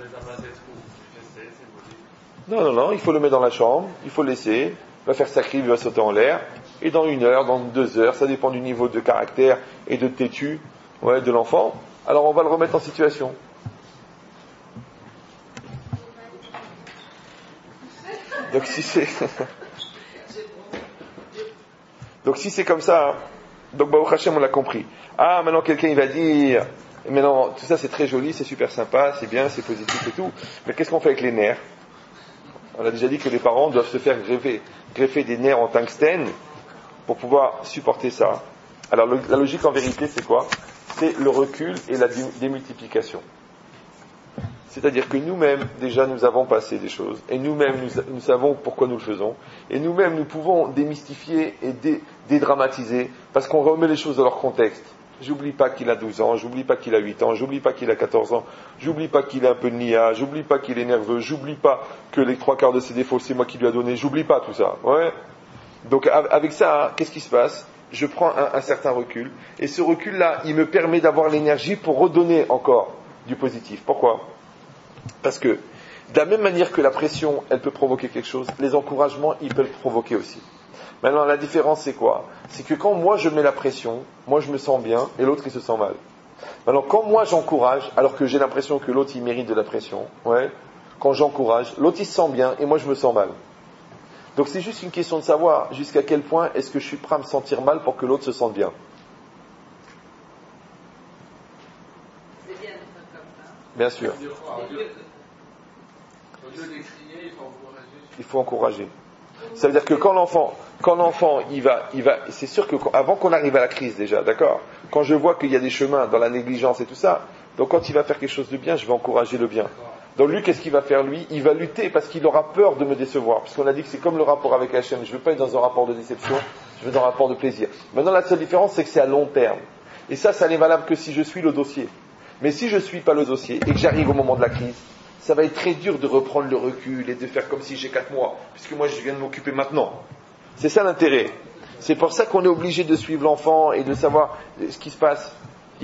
Non, il faut le mettre dans la chambre, il faut le laisser, il va faire sa crise, il va sauter en l'air, et dans 1 heure, dans 2 heures, ça dépend du niveau de caractère et de têtu, de l'enfant. Alors on va le remettre en situation. Donc si c'est comme ça, donc Baruch Hashem on l'a compris. Ah, maintenant quelqu'un il va dire, Et maintenant, tout ça c'est très joli, c'est super sympa, c'est bien, c'est positif et tout. Mais qu'est-ce qu'on fait avec les nerfs? On a déjà dit que les parents doivent se faire greffer des nerfs en tungstène pour pouvoir supporter ça. Alors la logique en vérité c'est quoi? C'est le recul et la démultiplication. C'est-à-dire que nous-mêmes, déjà, nous avons passé des choses, et nous-mêmes, nous savons pourquoi nous le faisons, et nous-mêmes, nous pouvons démystifier et dédramatiser, parce qu'on remet les choses dans leur contexte. J'oublie pas qu'il a 12 ans, j'oublie pas qu'il a 8 ans, j'oublie pas qu'il a 14 ans, j'oublie pas qu'il a un peu de nia, j'oublie pas qu'il est nerveux, j'oublie pas que les 3/4 de ses défauts, c'est moi qui lui a donné, j'oublie pas tout ça. Ouais. Donc, avec ça, qu'est-ce qui se passe? Je prends un certain recul, et ce recul-là, il me permet d'avoir l'énergie pour redonner encore du positif. Pourquoi? Parce que, de la même manière que la pression, elle peut provoquer quelque chose, les encouragements, ils peuvent le provoquer aussi. Maintenant, la différence, c'est quoi? C'est que quand moi, je mets la pression, moi, je me sens bien, et l'autre, il se sent mal. Maintenant, quand moi, j'encourage, alors que j'ai l'impression que l'autre, il mérite de la pression, ouais, quand j'encourage, l'autre, il se sent bien, et moi, je me sens mal. Donc, c'est juste une question de savoir jusqu'à quel point est-ce que je suis prêt à me sentir mal pour que l'autre se sente bien. C'est bien de faire comme ça. Bien sûr. Au lieu de crier, il faut encourager. Il faut encourager. Ça veut dire que quand l'enfant, il va, c'est sûr que avant qu'on arrive à la crise déjà, d'accord? Quand je vois qu'il y a des chemins dans la négligence et tout ça, donc quand il va faire quelque chose de bien, je vais encourager le bien. Donc lui, qu'est-ce qu'il va faire lui? Il va lutter parce qu'il aura peur de me décevoir. Puisqu'on a dit que c'est comme le rapport avec Hachem. Je ne veux pas être dans un rapport de déception, je veux dans un rapport de plaisir. Maintenant, la seule différence, c'est que c'est à long terme. Et ça n'est valable que si je suis le dossier. Mais si je ne suis pas le dossier et que j'arrive au moment de la crise, ça va être très dur de reprendre le recul et de faire comme si j'ai 4 mois, puisque moi je viens de m'occuper maintenant. C'est ça l'intérêt. C'est pour ça qu'on est obligé de suivre l'enfant et de savoir ce qui se passe. Il y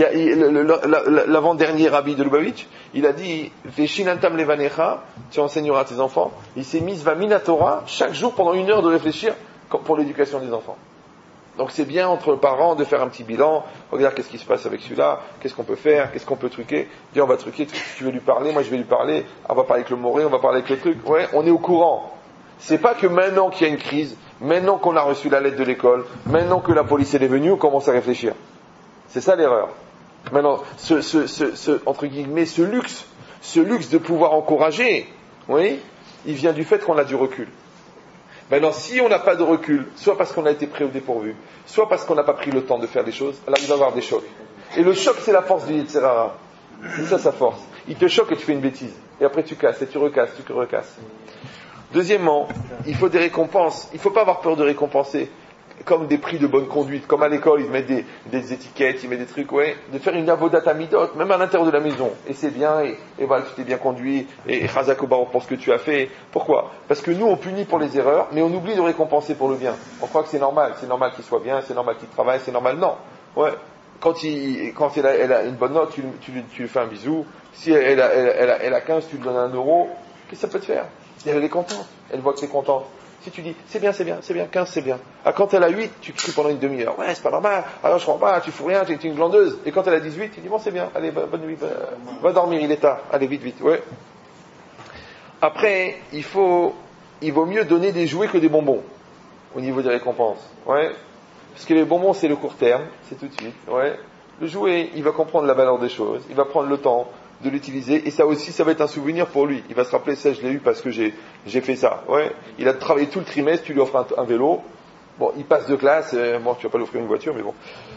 a l'avant-dernier rabbi de Lubavitch, il a dit Veshinantam levanecha, tu enseigneras à tes enfants. Il s'est mis Vamina Torah chaque jour pendant 1 heure de réfléchir pour l'éducation des enfants. Donc c'est bien entre parents de faire un petit bilan, regarde qu'est-ce qui se passe avec celui-là, qu'est-ce qu'on peut faire, qu'est-ce qu'on peut truquer. Dis on va truquer, tu veux lui parler, moi je vais lui parler, on va parler avec le moré, on va parler avec le truc. Ouais, on est au courant. C'est pas que maintenant qu'il y a une crise, maintenant qu'on a reçu la lettre de l'école, maintenant que la police est venue, on commence à réfléchir. C'est ça l'erreur. Maintenant, entre guillemets, ce luxe de pouvoir encourager, oui, il vient du fait qu'on a du recul. Maintenant, si on n'a pas de recul, soit parce qu'on a été pris au dépourvu, soit parce qu'on n'a pas pris le temps de faire des choses, alors il va y avoir des chocs. Et le choc, c'est la force du Yetzer Hara. C'est ça sa force. Il te choque et tu fais une bêtise. Et après tu casses, et tu recasses, tu recasses. Deuxièmement, il faut des récompenses. Il ne faut pas avoir peur de récompenser. Comme des prix de bonne conduite. Comme à l'école, ils mettent des étiquettes, ils mettent des trucs, ouais. De faire une avodat amidot, même à l'intérieur de la maison. Et c'est bien, et voilà, tu t'es bien conduit, et chazak au baruch pour ce que tu as fait. Pourquoi? Parce que nous, on punit pour les erreurs, mais on oublie de récompenser pour le bien. On croit que c'est normal qu'il soit bien, c'est normal qu'il travaille, c'est normal. Non. Ouais. Quand elle a une bonne note, tu lui fais un bisou. Si elle a 15, tu lui donnes 1 euro. Qu'est-ce que ça peut te faire? Elle est contente. Elle voit que c'est contente. Si tu dis, c'est bien, 15 c'est bien. Ah, quand elle a 8, tu cries pendant une demi-heure. Ouais, c'est pas normal. Alors je comprends pas, tu fous rien, tu es une glandeuse. Et quand elle a 18, tu dis, bon, c'est bien. Allez, bonne nuit, va dormir, il est tard. Allez, vite, ouais. Après, il vaut mieux donner des jouets que des bonbons. Au niveau des récompenses. Ouais. Parce que les bonbons, c'est le court terme. C'est tout de suite. Ouais. Le jouet, il va comprendre la valeur des choses. Il va prendre le temps de l'utiliser, et ça aussi, ça va être un souvenir pour lui. Il va se rappeler, ça, je l'ai eu parce que j'ai fait ça. Ouais. Il a travaillé tout le trimestre, tu lui offres un vélo. Bon, il passe de classe, bon, tu vas pas lui offrir une voiture, mais bon.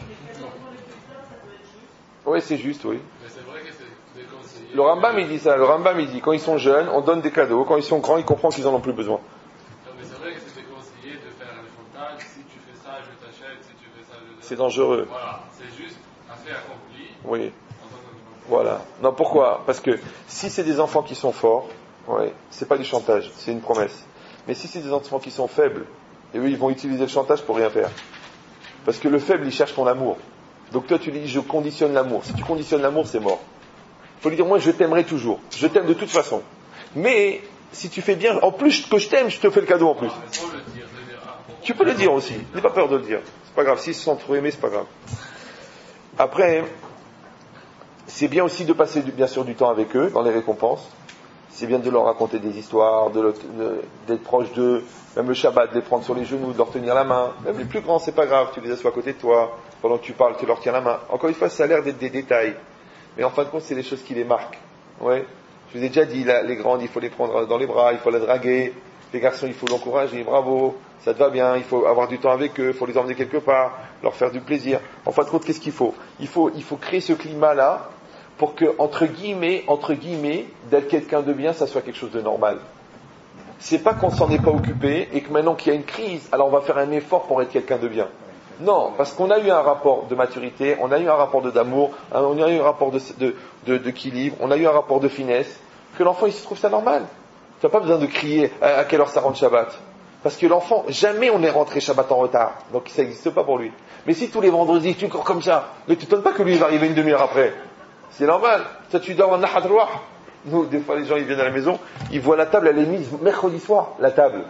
Oui, c'est juste, oui. Mais c'est vrai que c'est déconseillé. Le Rambam, il dit ça. Le Rambam, il dit, quand ils sont jeunes, on donne des cadeaux. Quand ils sont grands, ils comprennent qu'ils en ont plus besoin. Non, mais c'est vrai que c'est déconseillé de faire un frontal. Si tu fais ça, je t'achète. Si tu fais ça, je t'achète. C'est dangereux. Voilà. C'est juste un fait accompli. Oui. Voilà. Non, pourquoi? Parce que si c'est des enfants qui sont forts, ouais, c'est pas du chantage, c'est une promesse. Mais si c'est des enfants qui sont faibles, et eux, ils vont utiliser le chantage pour rien faire. Parce que le faible, il cherche ton amour. Donc toi, tu lui dis, je conditionne l'amour. Si tu conditionnes l'amour, c'est mort. Il faut lui dire, moi, je t'aimerai toujours. Je t'aime de toute façon. Mais, si tu fais bien, en plus que je t'aime, je te fais le cadeau en plus. Tu peux le dire aussi. N'aie pas peur de le dire. C'est pas grave. S'ils se sentent trop aimés, c'est pas grave. Après, c'est bien aussi de passer bien sûr du temps avec eux dans les récompenses. C'est bien de leur raconter des histoires, d'être proche d'eux, même le Shabbat, de les prendre sur les genoux, de leur tenir la main. Même les plus grands, c'est pas grave, tu les assois à côté de toi, pendant que tu parles, tu leur tiens la main. Encore une fois, ça a l'air d'être des détails. mais en fin de compte, c'est les choses qui les marquent. Ouais. Je vous ai déjà dit, les grandes, il faut les prendre dans les bras, il faut les draguer. Les garçons, il faut l'encourager, bravo, ça te va bien, il faut avoir du temps avec eux, il faut les emmener quelque part, leur faire du plaisir. En fin de compte, qu'est-ce qu'il faut ? Il faut créer ce climat-là pour que, entre guillemets, d'être quelqu'un de bien, ça soit quelque chose de normal. C'est pas qu'on s'en est pas occupé et que maintenant qu'il y a une crise, alors on va faire un effort pour être quelqu'un de bien. Non, parce qu'on a eu un rapport de maturité, on a eu un rapport d'amour, on a eu un rapport d'équilibre, on a eu un rapport de finesse, que l'enfant il se trouve ça normal. Tu n'as pas besoin de crier à quelle heure ça rentre Shabbat. Parce que l'enfant, jamais on est rentré Shabbat en retard. Donc ça n'existe pas pour lui. Mais si tous les vendredis tu cours comme ça, ne t'étonne pas que lui il va arriver une demi-heure après. C'est normal. Ça tu dors en Nahad Ruah. Nous, des fois les gens ils viennent à la maison, ils voient la table, elle est mise mercredi soir. La table,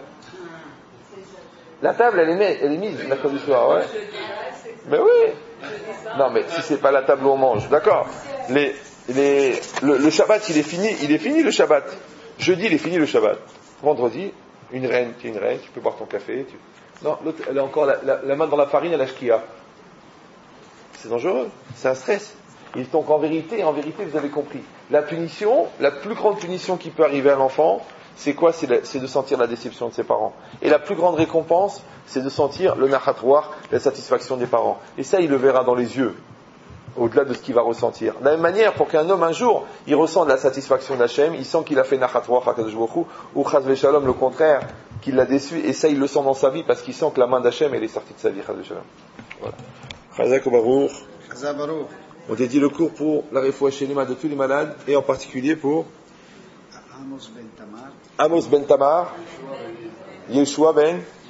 elle est mise mercredi soir, ouais. Mais oui. Non mais si c'est pas la table où on mange, d'accord. Le Shabbat il est fini le Shabbat. Jeudi, il est fini le Shabbat. Vendredi, une reine, tu peux boire ton café. Non, l'autre, elle a encore la main dans la farine, elle a shkia. C'est dangereux, c'est un stress. Et donc en vérité, vous avez compris. La punition, la plus grande punition qui peut arriver à l'enfant, c'est quoi ? C'est de sentir la déception de ses parents. Et la plus grande récompense, c'est de sentir le nachatroir, la satisfaction des parents. Et ça, il le verra dans les yeux. Au-delà de ce qu'il va ressentir. De la même manière, pour qu'un homme un jour, il ressent de la satisfaction d'Hachem, il sent qu'il a fait Nachatouach HaKadosh Baruch Hu, ou Chaz Veshalom, le contraire, qu'il l'a déçu, et ça il le sent dans sa vie parce qu'il sent que la main d'Hachem elle est sortie de sa vie. Chaz Veshalom. Voilà. Chazak Baruch. On dédie le cours pour la Refoua Shelema de tous les malades, et en particulier pour Amos Ben Tamar, Yeshua Ben